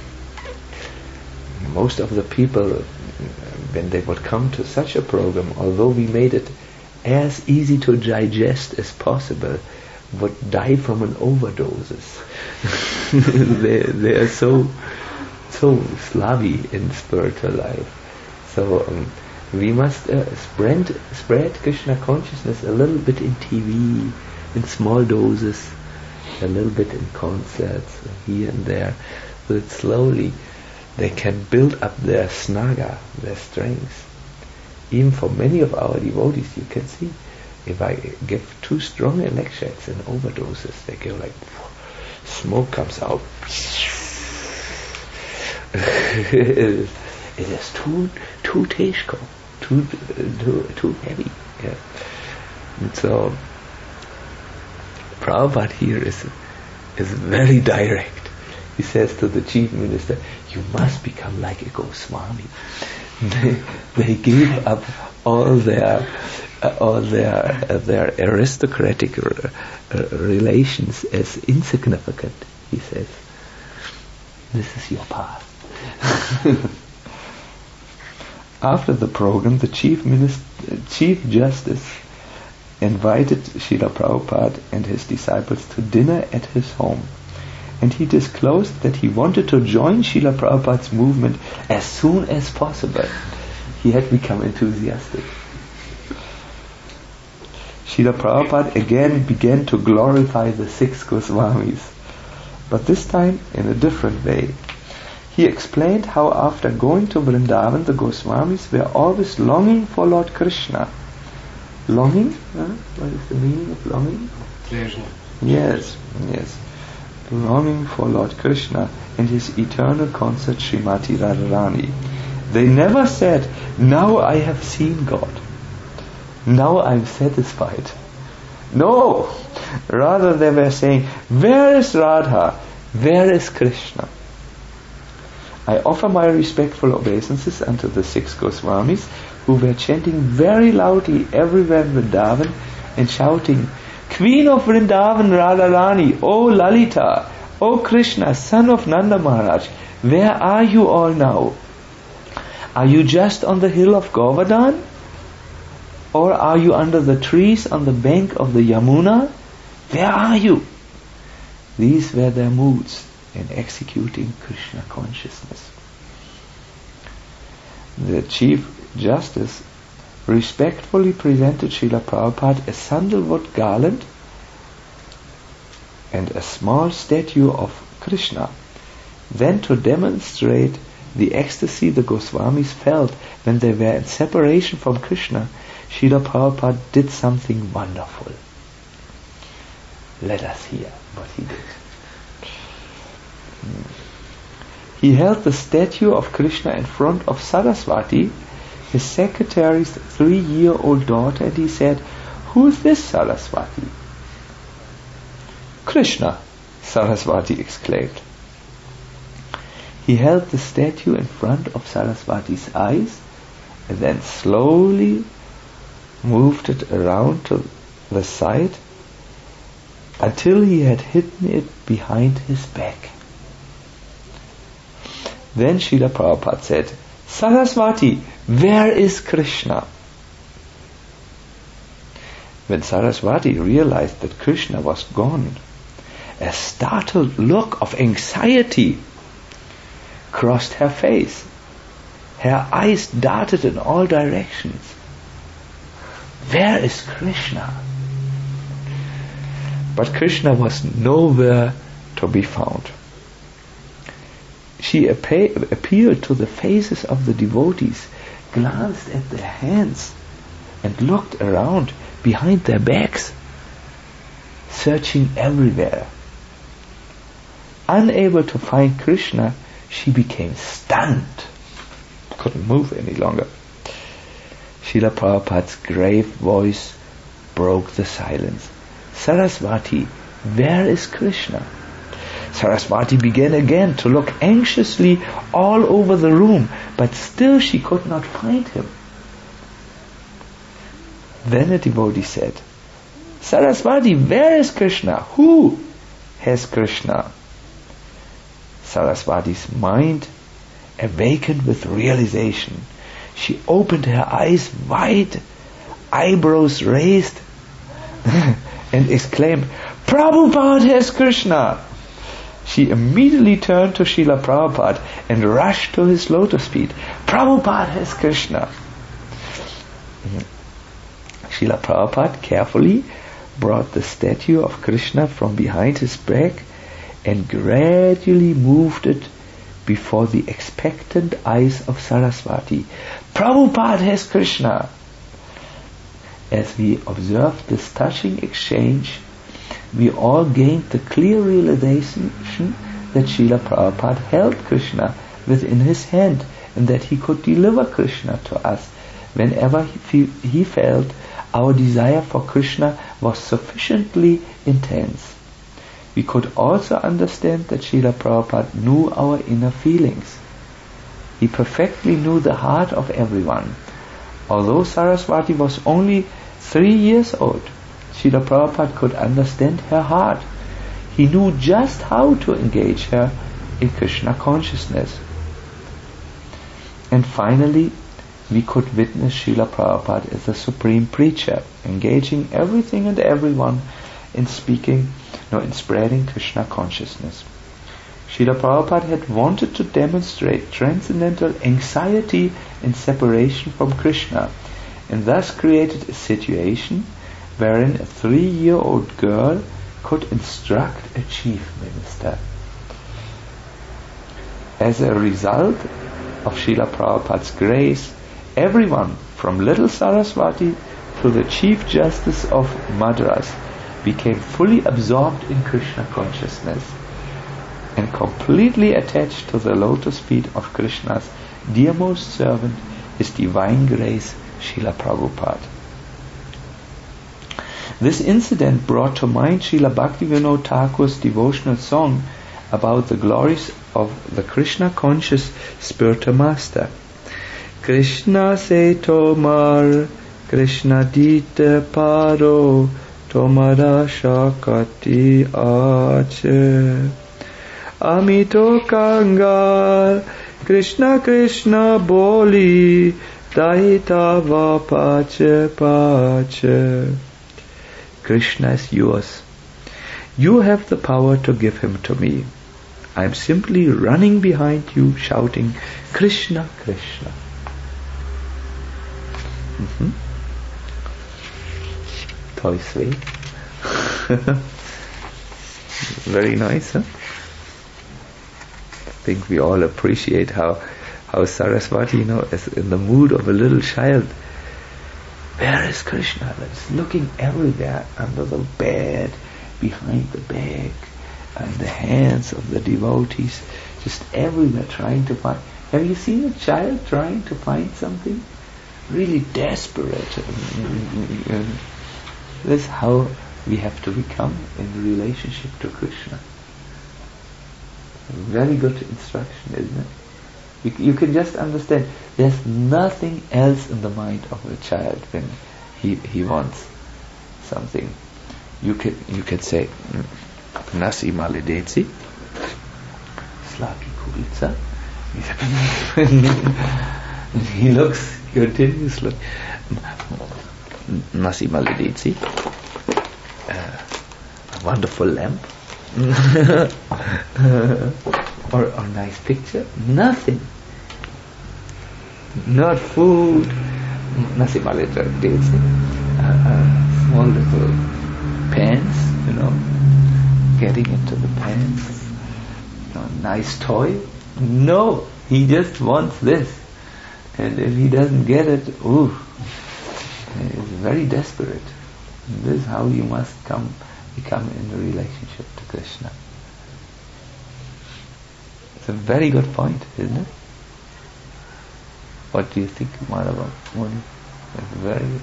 most of the people, when they would come to such a program, although we made it as easy to digest as possible, would die from an overdoses. they, they are so so slobby in spiritual life. So um, we must uh, spread spread Krishna consciousness a little bit in T V, in small doses, a little bit in concerts here and there, so that slowly they can build up their snaga, their strength. Even for many of our devotees, you can see, if I give too strong electrics and overdoses, they go like, smoke comes out. it is too too teshko, too too too heavy. Yeah. And so Prabhupada here is is very direct. He says to the chief minister, you must become like a Goswami. They, they gave up all their uh, all their uh, their aristocratic uh, uh, relations as insignificant. He says, this is your path. After the program, the chief minister, chief justice invited Srila Prabhupada and his disciples to dinner at his home, and he disclosed that he wanted to join Srila Prabhupada's movement as soon as possible. He had become enthusiastic. Srila Prabhupada again began to glorify the six Goswamis, but this time in a different way. He explained how after going to Vrindavan, the Goswamis were always longing for Lord Krishna. Longing? Huh? What is the meaning of longing? Pleasure. Yes, yes. Longing for Lord Krishna and his eternal consort Srimati Radharani. They never said, now I have seen God. Now I'm satisfied. No! Rather they were saying, where is Radha? Where is Krishna? I offer my respectful obeisances unto the six Goswamis who were chanting very loudly everywhere in Vrindavan and shouting, Queen of Vrindavan Radharani, O Lalita, O Krishna, son of Nanda Maharaj, where are you all now? Are you just on the hill of Govardhan? Or are you under the trees on the bank of the Yamuna? Where are you? These were their moods in executing Krishna consciousness. The Chief Justice respectfully presented Srila Prabhupada a sandalwood garland and a small statue of Krishna. Then, to demonstrate the ecstasy the Goswamis felt when they were in separation from Krishna, Srila Prabhupada did something wonderful. Let us hear what he did. He held the statue of Krishna in front of Saraswati, his secretary's three-year-old daughter, and he said, "Who is this Saraswati?" "Krishna," Saraswati exclaimed. He held the statue in front of Saraswati's eyes and then slowly moved it around to the side until he had hidden it behind his back. Then Srila Prabhupada said, "Saraswati, where is Krishna?" When Saraswati realized that Krishna was gone, a startled look of anxiety crossed her face. Her eyes darted in all directions. Where is Krishna? But Krishna was nowhere to be found. She appa- appealed to the faces of the devotees, glanced at their hands, and looked around behind their backs, searching everywhere. Unable to find Krishna, she became stunned, couldn't move any longer. Srila Prabhupada's grave voice broke the silence. "Saraswati, where is Krishna?" Saraswati began again to look anxiously all over the room, but still she could not find him. Then a devotee said, "Saraswati, where is Krishna? Who has Krishna?" Saraswati's mind awakened with realization. She opened her eyes wide, eyebrows raised, and exclaimed, "Prabhupada has Krishna!" She immediately turned to Srila Prabhupada and rushed to his lotus feet. "Prabhupada has Krishna!" Srila Prabhupada carefully brought the statue of Krishna from behind his back and gradually moved it before the expectant eyes of Saraswati. "Prabhupada has Krishna!" As we observed this touching exchange, we all gained the clear realization that Srila Prabhupada held Krishna within his hand and that he could deliver Krishna to us whenever he, he felt our desire for Krishna was sufficiently intense. We could also understand that Srila Prabhupada knew our inner feelings. He perfectly knew the heart of everyone. Although Saraswati was only three years old, Srila Prabhupada could understand her heart. He knew just how to engage her in Krishna consciousness. And finally, we could witness Srila Prabhupada as the supreme preacher, engaging everything and everyone in speaking, no, in spreading Krishna consciousness. Srila Prabhupada had wanted to demonstrate transcendental anxiety and separation from Krishna, and thus created a situation wherein a three-year-old girl could instruct a chief minister. As a result of Srila Prabhupada's grace, everyone from little Saraswati to the Chief Justice of Madras became fully absorbed in Krishna consciousness and completely attached to the lotus feet of Krishna's dearmost servant, His Divine Grace, Srila Prabhupada. This incident brought to mind Srila Bhaktivinoda Thakur's devotional song about the glories of the Krishna conscious spiritual master. Krishna se tomar, Krishna dite paro, tomara shakati ache. Amito kangal, Krishna Krishna boli, daitava pache pache. Krishna is yours. You have the power to give him to me. I am simply running behind you, shouting, Krishna, Krishna. Mm-hmm. Toy sweet. Very nice, huh? I think we all appreciate how how Saraswati, you know, is in the mood of a little child. Where is Krishna? It's looking everywhere, under the bed, behind the bag, and the hands of the devotees, just everywhere trying to find. Have you seen a child trying to find something? Really desperate. This is how we have to become in relationship to Krishna. Very good instruction, isn't it? You, you can just understand there's nothing else in the mind of a child when he he wants something. You can you can say Nasi maledeci, Slaki kulica. And he looks continuously. Nasi maledeci, uh, a wonderful lamp. or or nice picture. Nothing. Not food. Nasi maledeci. Uh, uh, small little pants, you know, getting into the pants. You know, nice toy. No, he just wants this. And if he doesn't get it, ooh, he's very desperate. And this is how you must come become in a relationship to Krishna. It's a very good point, isn't it? What do you think, Madhava? It's very good.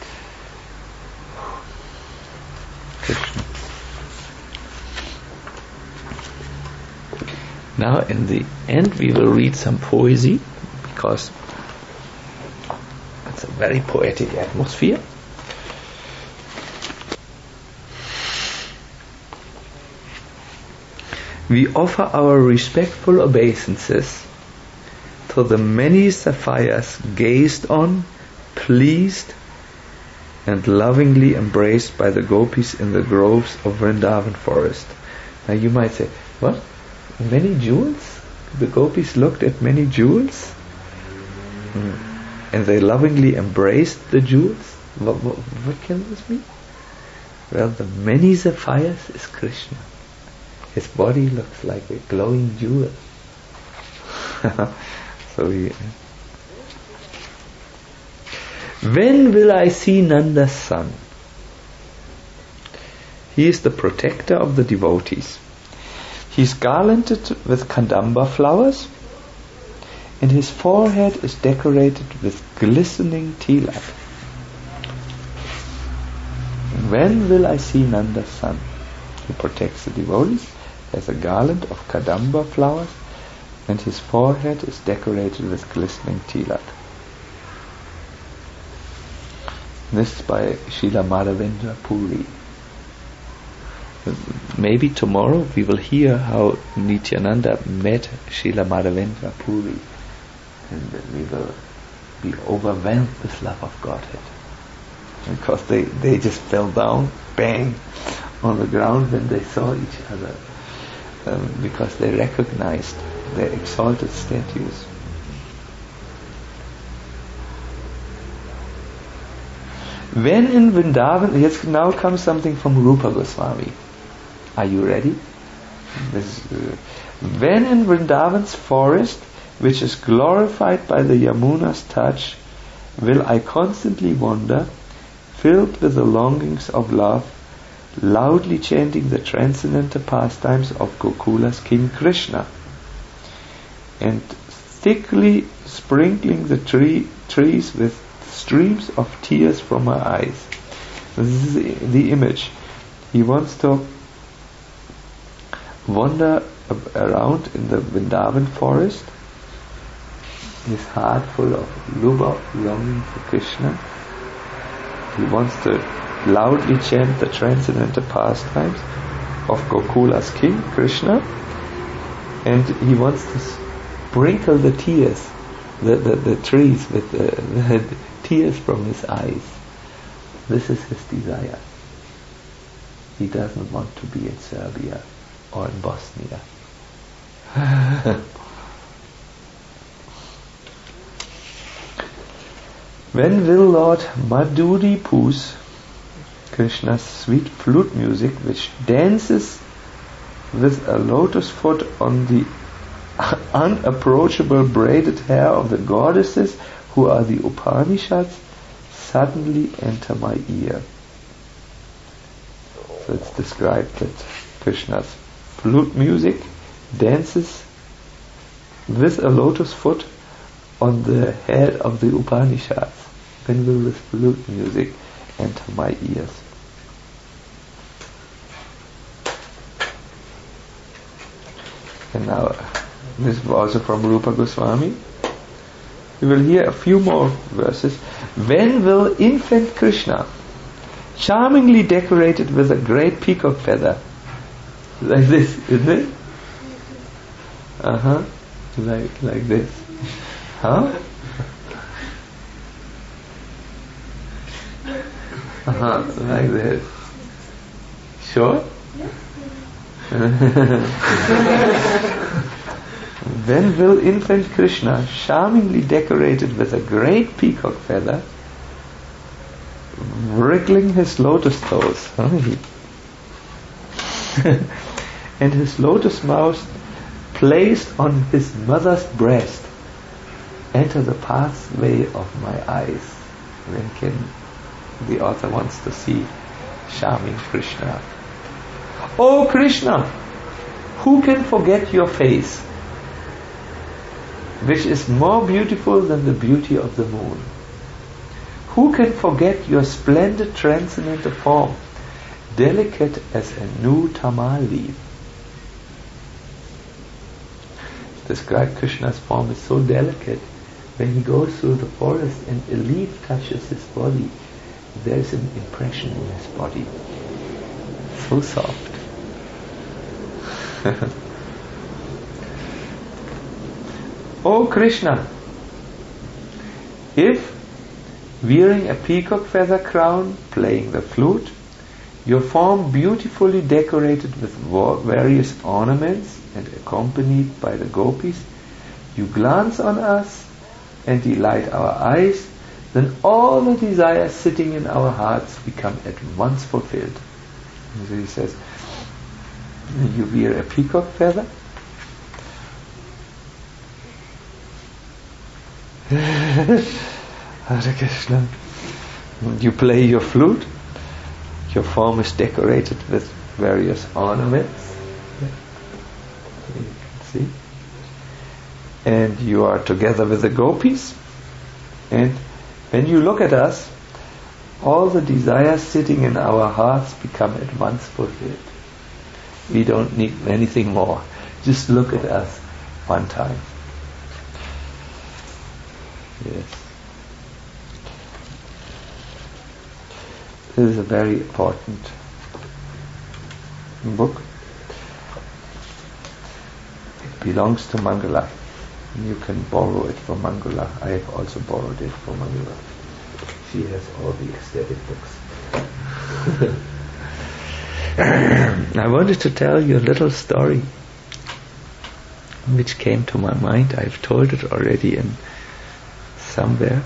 Krishna. Now in the end we will read some poesy, because it's a very poetic atmosphere. We offer our respectful obeisances to the many sapphires gazed on, pleased, and lovingly embraced by the gopis in the groves of Vrindavan forest. Now you might say, what? Many jewels? The gopis looked at many jewels? Mm. And they lovingly embraced the jewels? What, what, what can this mean? Well, the many sapphires is Krishna. His body looks like a glowing jewel. So he... When will I see Nanda's son? He is the protector of the devotees. He is garlanded with kadamba flowers, and his forehead is decorated with glistening tilak. When will I see Nanda's son? He protects the devotees, has a garland of kadamba flowers, and his forehead is decorated with glistening tilak. This is by Srila Madhavendra Puri. Maybe tomorrow we will hear how Nityananda met Srila Madhavendra Puri, and we will be overwhelmed with love of Godhead, because they, they just fell down, bang, on the ground when they saw each other, um, because they recognized their exalted statues. When in Vrindavan, yes, now comes something from Rupa Goswami. Are you ready? This, uh, when in Vrindavan's forest, which is glorified by the Yamuna's touch, will I constantly wander, filled with the longings of love, loudly chanting the transcendental pastimes of Gokula's King Krishna, and thickly sprinkling the tree, trees with streams of tears from my eyes. This is the, the image. He wants to wander around in the Vrindavan forest, his heart full of love, longing for Krishna. He wants to loudly chant the transcendental pastimes of Gokula's King Krishna, and he wants to sprinkle the tears, the, the, the trees with the, the tears from his eyes. This is his desire. He doesn't want to be in Serbia or in Bosnia. When will Lord Madhuripus, Krishna's sweet flute music, which dances with a lotus foot on the unapproachable braided hair of the goddesses who are the Upanishads suddenly enter my ear. So it's described that Krishna's flute music dances with a lotus foot on the head of the Upanishads. When will this flute music enter my ears? And now, this is also from Rupa Goswami. We will hear a few more verses. When will infant Krishna, charmingly decorated with a great peacock feather, like this, isn't it? Uh-huh. Like, like this. Huh? Uh-huh. Like this. Sure? When will infant Krishna, charmingly decorated with a great peacock feather, wriggling his lotus toes, huh? and his lotus mouth placed on his mother's breast, enter the pathway of my eyes? When can the author wants to see charming Krishna? Oh Krishna, who can forget your face, which is more beautiful than the beauty of the moon? Who can forget your splendid transcendental form, delicate as a new tamal leaf? Describe Krishna's form is so delicate. When he goes through the forest and a leaf touches his body, there is an impression in his body. So soft. Oh Krishna, if wearing a peacock feather crown, playing the flute, your form beautifully decorated with various ornaments and accompanied by the gopis, you glance on us and delight our eyes, then all the desires sitting in our hearts become at once fulfilled. And so he says, you wear a peacock feather, Hare Krishna, you play your flute, your form is decorated with various ornaments, you can see, and you are together with the gopis, and when you look at us, all the desires sitting in our hearts become at once fulfilled. We don't need anything more. Just look at us one time. Yes. This is a very important book. It belongs to Mangala. You can borrow it from Mangala. I have also borrowed it from Mangala. She has all the aesthetic books. I wanted to tell you a little story which came to my mind. I've told it already in somewhere.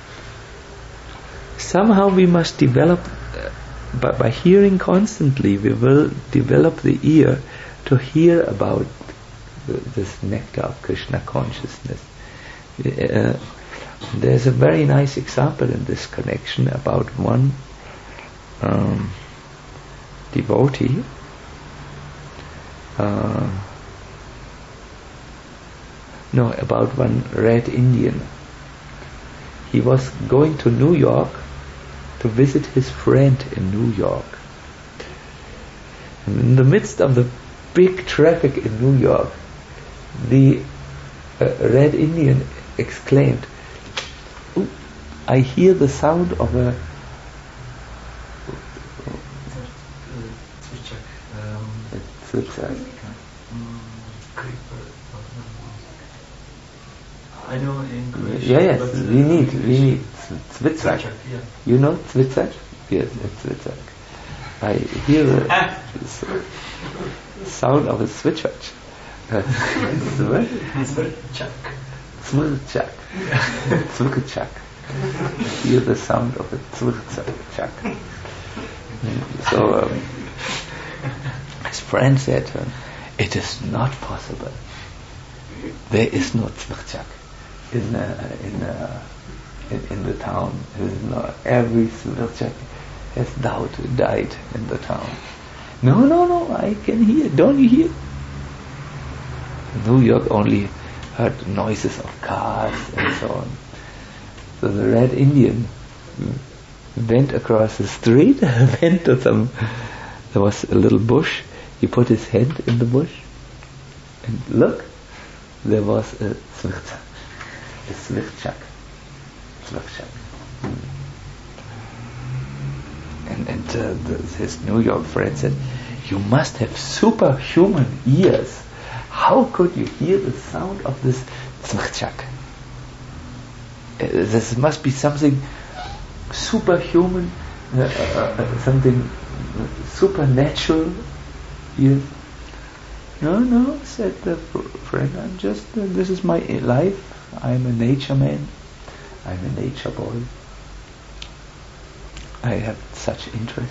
Somehow we must develop, uh, by, by hearing constantly, we will develop the ear to hear about the, this nectar of Krishna consciousness. Uh, there's a very nice example in this connection about one um, devotee uh, no, about one red Indian. He was going to New York to visit his friend in New York. And in the midst of the big traffic in New York, the uh, red Indian exclaimed, "Ooh, I hear the sound of a Zwitschak. I know English. Yeah, yes, we need, we need Zwitschak. Yeah. You know Zwitschak? Yes, it's Zwitschak. I hear the sound of a Zwitschak. Zwitschak. Zwitschak. Zwitschak. Hear the sound of a Zwitschak. So um, his friend said to him, "It is not possible. there is no Tzvichchak in uh, in, uh, in in the town. There is no, every Tzvichchak has died, died in the town. No, no, no, I can hear. Don't you hear? New York only heard noises of cars and so on. So the Red Indian went across the street, went to some, there was a little bush, he put his hand in the bush, and look, there was a Tzvichchak, a Tzvichchak, Tzvichchak. Hmm. And, and uh, the, his New York friend said, you must have superhuman ears. How could you hear the sound of this Tzvichchak? Uh, this must be something superhuman, uh, uh, uh, something supernatural. Yes. No, no, said the friend, I'm just, uh, this is my life. I'm a nature man. I'm a nature boy. I have such interest.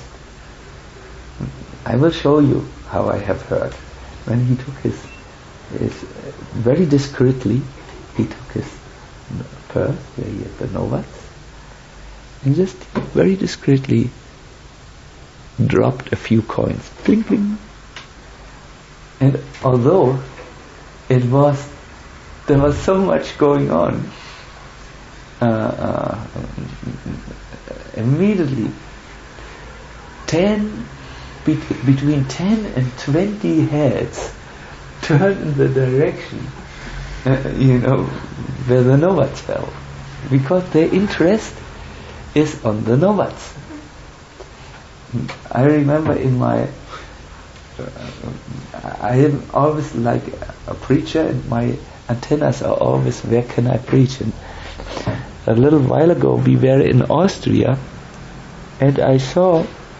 I will show you how I have heard. When he took his, his uh, very discreetly, he took his purse, where he had the novats, and just very discreetly dropped a few coins. Cling, cling. And although it was, there was so much going on, uh, uh, immediately ten, be- between ten and twenty heads turned in the direction, uh, you know, where the novats fell, because their interest is on the novats. I remember in my, uh, I am always like a preacher, and my antennas are always, where can I preach? And a little while ago we were in Austria, and I saw,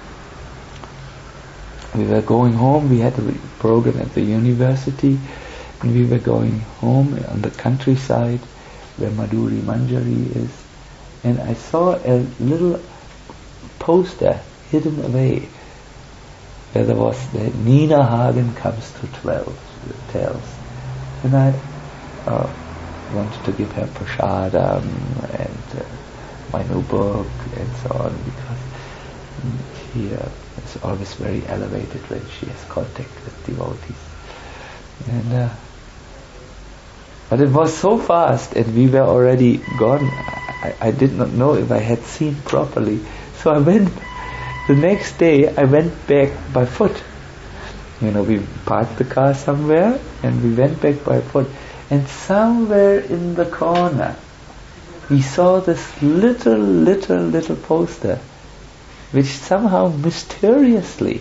we were going home, we had a program at the university, and we were going home on the countryside where Madhuri Manjari is, and I saw a little poster hidden away where there was the Nina Hagen comes to twelve tells, and I uh, wanted to give her prasadam and uh, my new book and so on, because she uh, is always very elevated when she has contact with devotees. And uh, but it was so fast, and we were already gone. I, I did not know if I had seen properly, so I went. The next day I went back by foot. You know, we parked the car somewhere and we went back by foot. And somewhere in the corner we saw this little, little, little poster, which somehow mysteriously,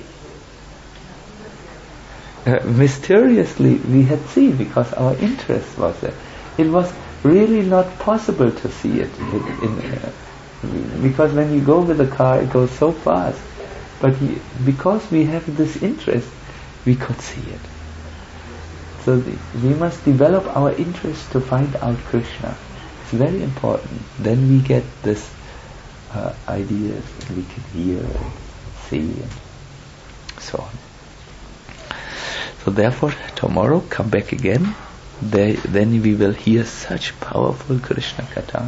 uh, mysteriously we had seen, because our interest was there. It was really not possible to see it in, in uh, because when you go with the car it goes so fast, but he, because we have this interest, we could see it. So the, we must develop our interest to find out Krishna. It's very important. Then we get this uh, ideas, and we can hear and see and so on. So therefore tomorrow come back again. They, then we will hear such powerful Krishna Katha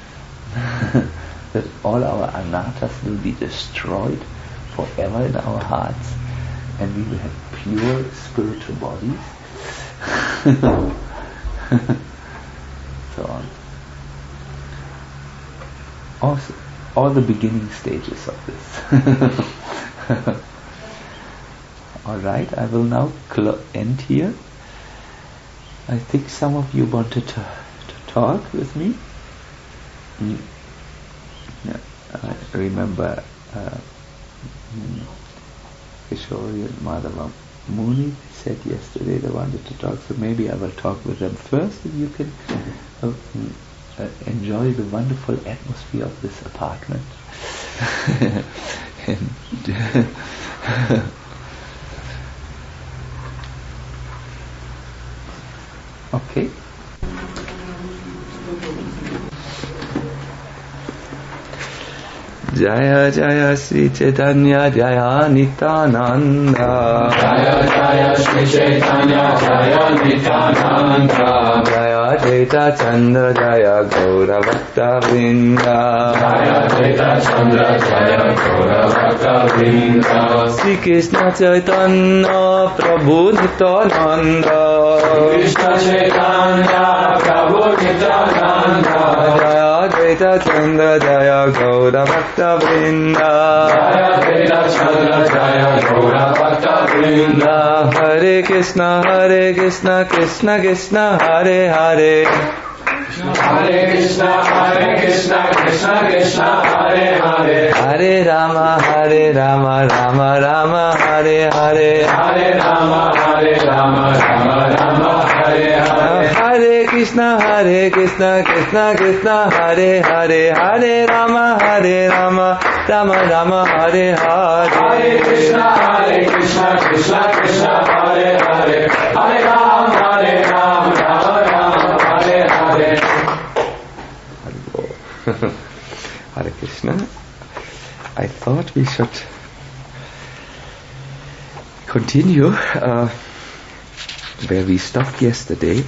that all our anatas will be destroyed forever in our hearts, and we will have pure spiritual bodies. So on. Also, all the beginning stages of this. Alright, I will now cl- end here. I think some of you wanted to, to talk with me. Mm. Yeah, I remember uh, Kishori and Madhava Muni said yesterday they wanted to talk, so maybe I will talk with them first, and you can uh, uh, enjoy the wonderful atmosphere of this apartment. and, okay. Jaya Jaya Sri Chaitanya Jaya Nityananda. Jaya Jaya Sri Chaitanya Jaya Nityananda. Jaya Chaita Chandra Jaya Gaura Bhakta Vrinda. Jaya Chaita Chandra Jaya Gaura Bhakta Vrinda. Sri Krishna Chaitanya Prabhu Nityananda. Krishna Chaitanya Prabhu Nityananda. Jaya Chaita Chandra Jaya Gaura Bhakta Vrinda. Jaya Chaita Chandra Jaya Gaura Bhakta Vrinda. Hare Krishna Hare Krishna Krishna Krishna Hare Hare. Hare Krishna Hare Krishna Krishna Krishna Hare Hare. Hare Rama Hare Rama Rama Rama Hare Hare. Hare Rama Hare Rama Rama Rama Hare Hare. Hare Krishna Hare Krishna Krishna Krishna Hare Hare. Hare Rama Hare Rama Rama Rama Hare Hare. Hare Krishna Hare Krishna Krishna Krishna Hare Hare. Hare Rama Hare Rama Rama Rama Hare Hare. Hare Krishna. I thought we should continue uh, where we stopped yesterday.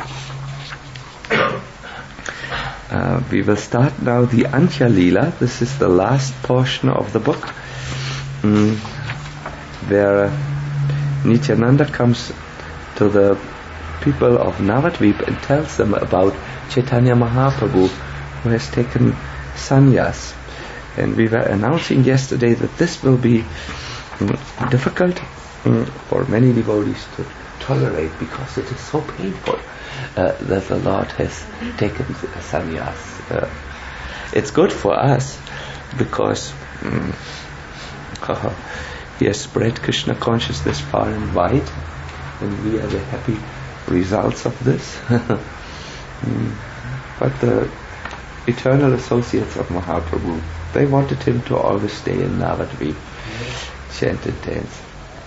Uh, we will start now the Antya Leela. This is the last portion of the book, mm, where uh, Nityananda comes to the people of Navadvip and tells them about Chaitanya Mahaprabhu, who has taken sannyas. And we were announcing yesterday that this will be mm, difficult mm, for many devotees to tolerate, because it is so painful uh, that the Lord has taken sannyas. Uh, it's good for us because mm, He has spread Krishna consciousness far and wide, and we are the happy results of this. mm. But the eternal associates of Mahaprabhu, they wanted him to always stay in Navadvip, chant and dance.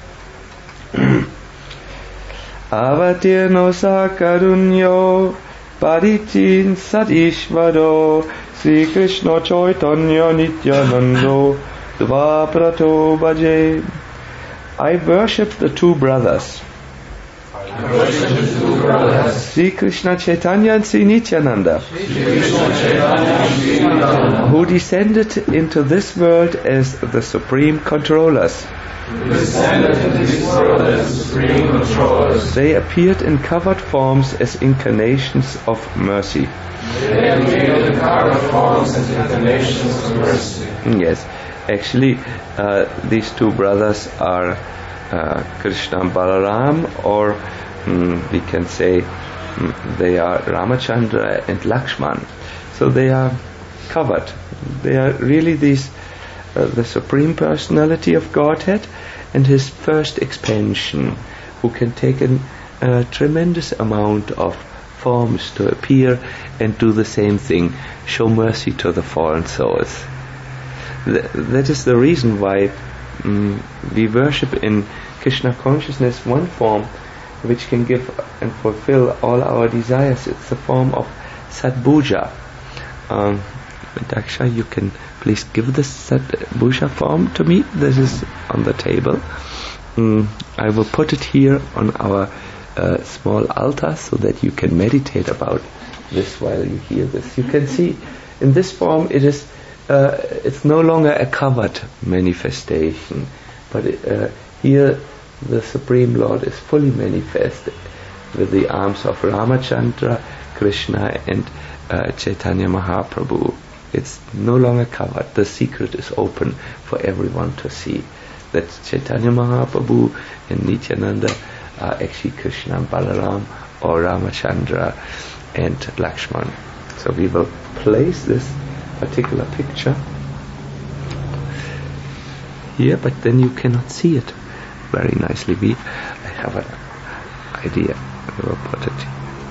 Avatirno sakarunyo parichin sadishvaro Sri Krishna Chaitanya Nityanando Dvaprato Bhaje. I worship the two brothers, I worship the two brothers, Sri Krishna Chaitanya and Sri Nityananda, Sri Krishna Chaitanya and Sri Nityananda, who descended into this world as the supreme controllers. who descended into this world as supreme controllers. They appeared in covered forms as incarnations of mercy. They appeared in covered forms as incarnations of mercy. Yes, actually, uh, these two brothers are uh, Krishna and Balaram, or mm, we can say mm, they are Ramachandra and Lakshman. So they are covered. They are really these uh, the Supreme Personality of Godhead and His first expansion, who can take a uh, tremendous amount of forms to appear and do the same thing, show mercy to the fallen souls. Th- that is the reason why um, we worship in Krishna consciousness one form which can give and fulfill all our desires. It's the form of Sadbhuja. Um, Daksha, you can please give this Sadbhuja form to me. This is on the table. Um, I will put it here on our uh, small altar so that you can meditate about this while you hear this. You can see in this form it is uh, it's no longer a covered manifestation, but uh, here the Supreme Lord is fully manifested with the arms of Ramachandra, Krishna and uh, Chaitanya Mahaprabhu. It's no longer covered. The secret is open for everyone to see, that Chaitanya Mahaprabhu and Nityananda are actually Krishna and Balaram, or Ramachandra and Lakshman. So we will place this particular picture here, but then you cannot see it very nicely. We, I have an idea. I will put it.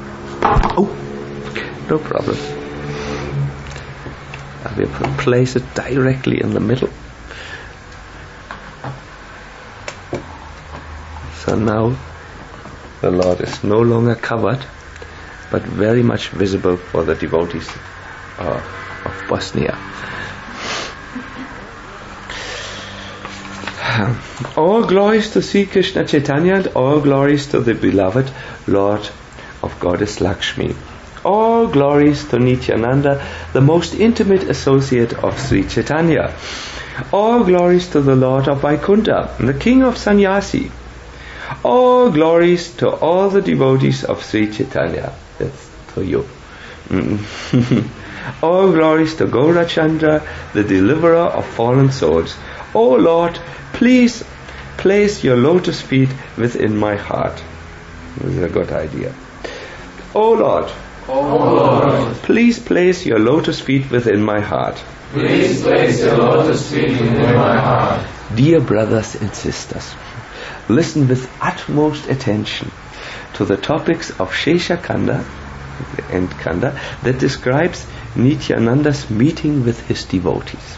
Oh, no problem. I will place it directly in the middle. So now the Lord is no longer covered, but very much visible for the devotees uh, of Bosnia. All glories to Sri Krishna Chaitanya and all glories to the beloved Lord of Goddess Lakshmi. All glories to Nityananda, the most intimate associate of Sri Chaitanya. All glories to the Lord of Vaikuntha, the King of Sannyasi. All glories to all the devotees of Sri Chaitanya. That's to you. Mm. All glories to Gaurachandra, the deliverer of fallen souls. O Lord, please place your lotus feet within my heart. This is a good idea. O Lord, O Lord, please place your lotus feet within my heart. please place your lotus feet within my heart. Dear brothers and sisters, listen with utmost attention to the topics of Shesha Khanda and Khanda that describes Nityananda's meeting with his devotees.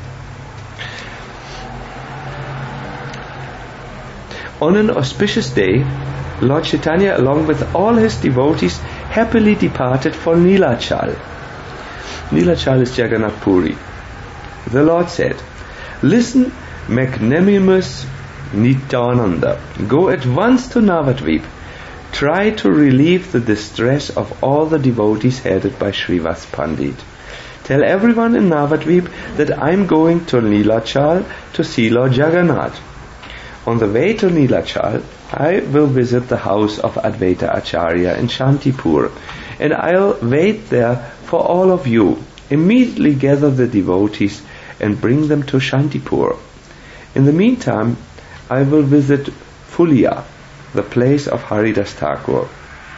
On an auspicious day, Lord Chaitanya, along with all his devotees, happily departed for Nilachal. Nilachal is Jagannath Puri. The Lord said, "Listen, magnanimous Nityananda, go at once to Navadvip. Try to relieve the distress of all the devotees headed by Srivas Pandit. Tell everyone in Navadvip that I am going to Nilachal to see Lord Jagannath. On the way to Nilachal, I will visit the house of Advaita Acharya in Shantipur, and I'll wait there for all of you. Immediately gather the devotees and bring them to Shantipur. In the meantime, I will visit Fulia, the place of Haridas Thakur."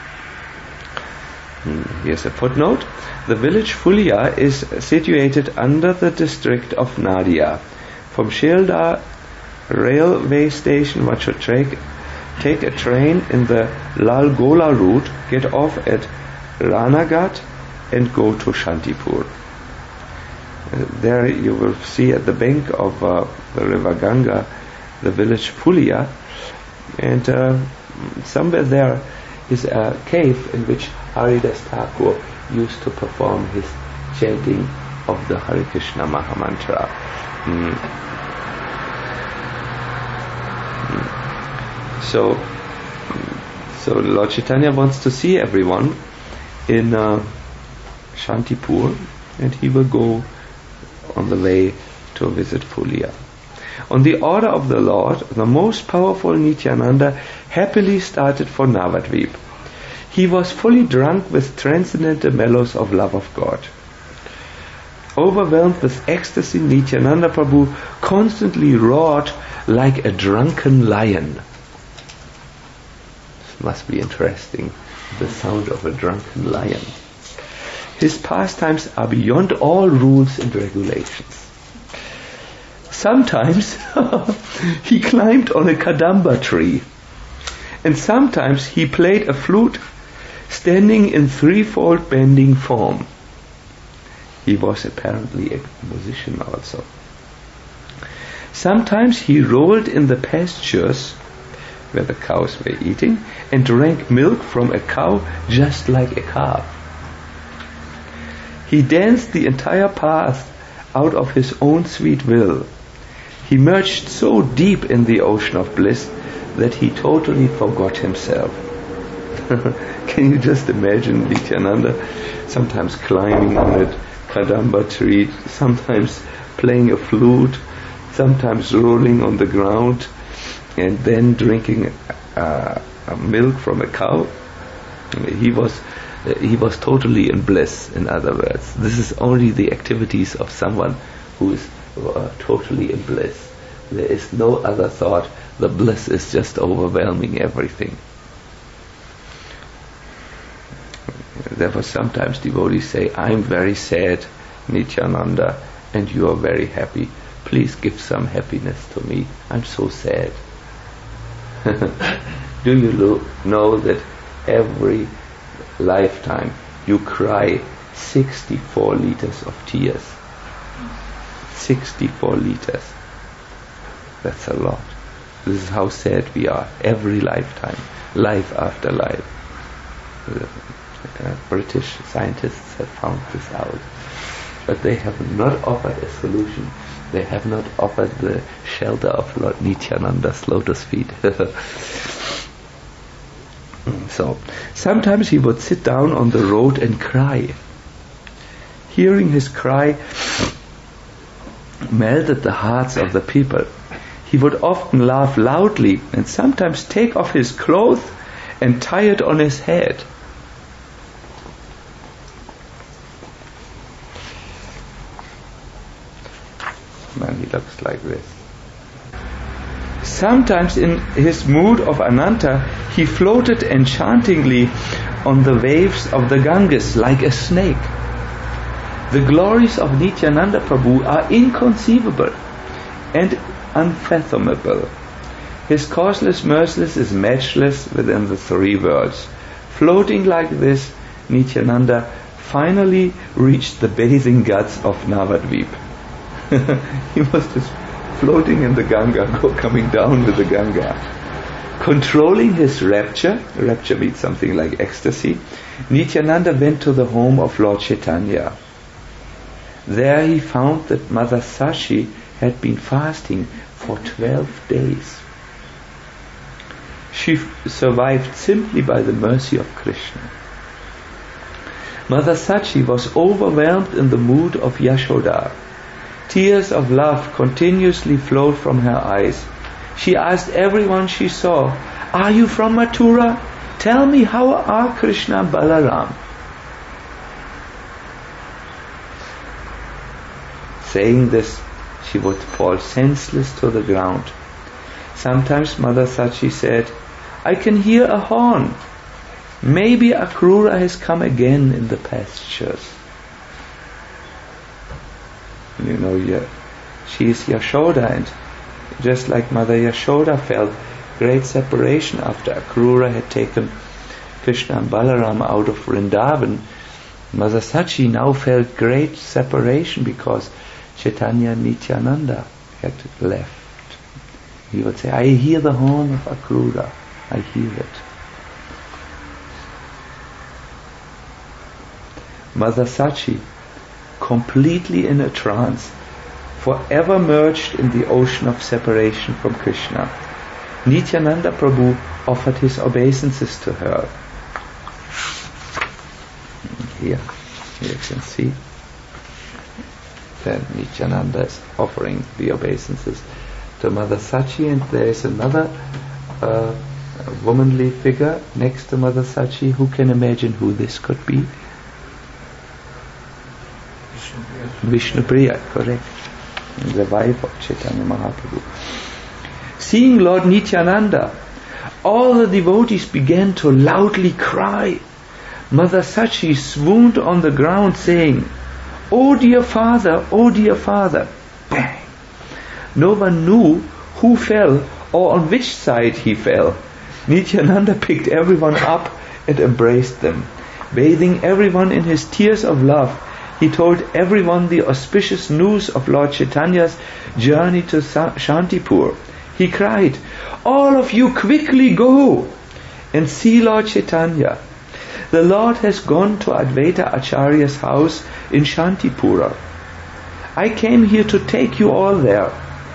Here's a footnote. The village Fulia is situated under the district of Nadia. From Sheldar railway station, one should take, take a train in the Lalgola route, get off at Ranagat and go to Shantipur. Uh, there you will see at the bank of uh, the river Ganga the village Fulia, and uh, somewhere there is a cave in which Haridas Thakur used to perform his chanting of the Hare Krishna Mahamantra. Mm. Mm. So, so Lord Chaitanya wants to see everyone in uh, Shantipur, and he will go on the way to visit Fulia. On the order of the Lord, the most powerful Nityananda happily started for Navadvip. He was fully drunk with transcendental mellows of love of God. Overwhelmed with ecstasy, Nityananda Prabhu constantly roared like a drunken lion. This must be interesting, the sound of a drunken lion. His pastimes are beyond all rules and regulations. Sometimes he climbed on a kadamba tree, and sometimes he played a flute standing in threefold bending form. He was apparently a musician also. Sometimes he rolled in the pastures where the cows were eating and drank milk from a cow just like a calf. He danced the entire path out of his own sweet will. He merged so deep in the ocean of bliss that he totally forgot himself. Can you just imagine Nityananda sometimes climbing on a kadamba tree, sometimes playing a flute, sometimes rolling on the ground, and then drinking uh, milk from a cow? He was uh, he was totally in bliss, in other words. This is only the activities of someone who is uh, totally in bliss. There is no other thought. The bliss is just overwhelming everything. Therefore sometimes devotees say, "I'm very sad, Nityananda, and you are very happy. Please give some happiness to me. I'm so sad." Do you lo- know that every lifetime you cry sixty-four liters of tears? sixty-four liters. That's a lot. This is how sad we are. Every lifetime. Life after life. Uh, British scientists have found this out. But they have not offered a solution they have not offered the shelter of Lord Nityananda's lotus feet. So, sometimes he would sit down on the road and cry. Hearing his cry melted the hearts of the people. He would often laugh loudly and sometimes take off his clothes and tie it on his head. Man, he looks like this. Sometimes in his mood of Ananta, he floated enchantingly on the waves of the Ganges like a snake. The glories of Nityananda Prabhu are inconceivable and unfathomable. His causeless merciless is matchless within the three worlds. Floating like this, Nityananda finally reached the bathing ghats of Navadvip. He was just floating in the Ganga, go, coming down with the Ganga. Controlling his rapture, rapture means something like ecstasy, Nityananda went to the home of Lord Chaitanya. There he found that Mother Sachi had been fasting for twelve days. She f- survived simply by the mercy of Krishna. Mother Sachi was overwhelmed in the mood of Yashoda. Tears of love continuously flowed from her eyes. She asked everyone she saw, "Are you from Mathura? Tell me, how are Krishna and Balaram?" Saying this, she would fall senseless to the ground. Sometimes Mother Sachi said, "I can hear a horn. Maybe Akrura has come again in the pastures." You know, yeah, she is Yashoda, and just like Mother Yashoda felt great separation after Akrura had taken Krishna and Balaram out of Vrindavan, Mother Sachi now felt great separation because Chaitanya Nityananda had left. He would say, "I hear the horn of Akrura, I hear it." Mother Sachi, completely in a trance, forever merged in the ocean of separation from Krishna. Nityananda Prabhu offered his obeisances to her. Here, here you can see that Nityananda is offering the obeisances to Mother Sachi, and there is another uh, womanly figure next to Mother Sachi. Who can imagine who this could be? Vishnupriya, correct. The wife of Chaitanya Mahaprabhu. Seeing Lord Nityananda, all the devotees began to loudly cry. Mother Sachi swooned on the ground saying, "Oh dear father, oh dear father." Bang! No one knew who fell or on which side he fell. Nityananda picked everyone up and embraced them. Bathing everyone in his tears of love, he told everyone the auspicious news of Lord Chaitanya's journey to Shantipur. He cried, "All of you quickly go and see Lord Chaitanya. The Lord has gone to Advaita Acharya's house in Shantipura. I came here to take you all there."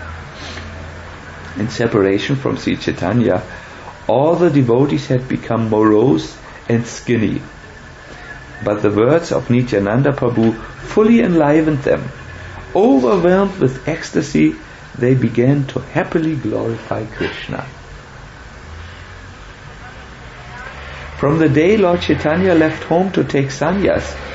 In separation from Sri Chaitanya, all the devotees had become morose and skinny. But the words of Nityananda Prabhu fully enlivened them. Overwhelmed with ecstasy, they began to happily glorify Krishna. From the day Lord Chaitanya left home to take sannyas,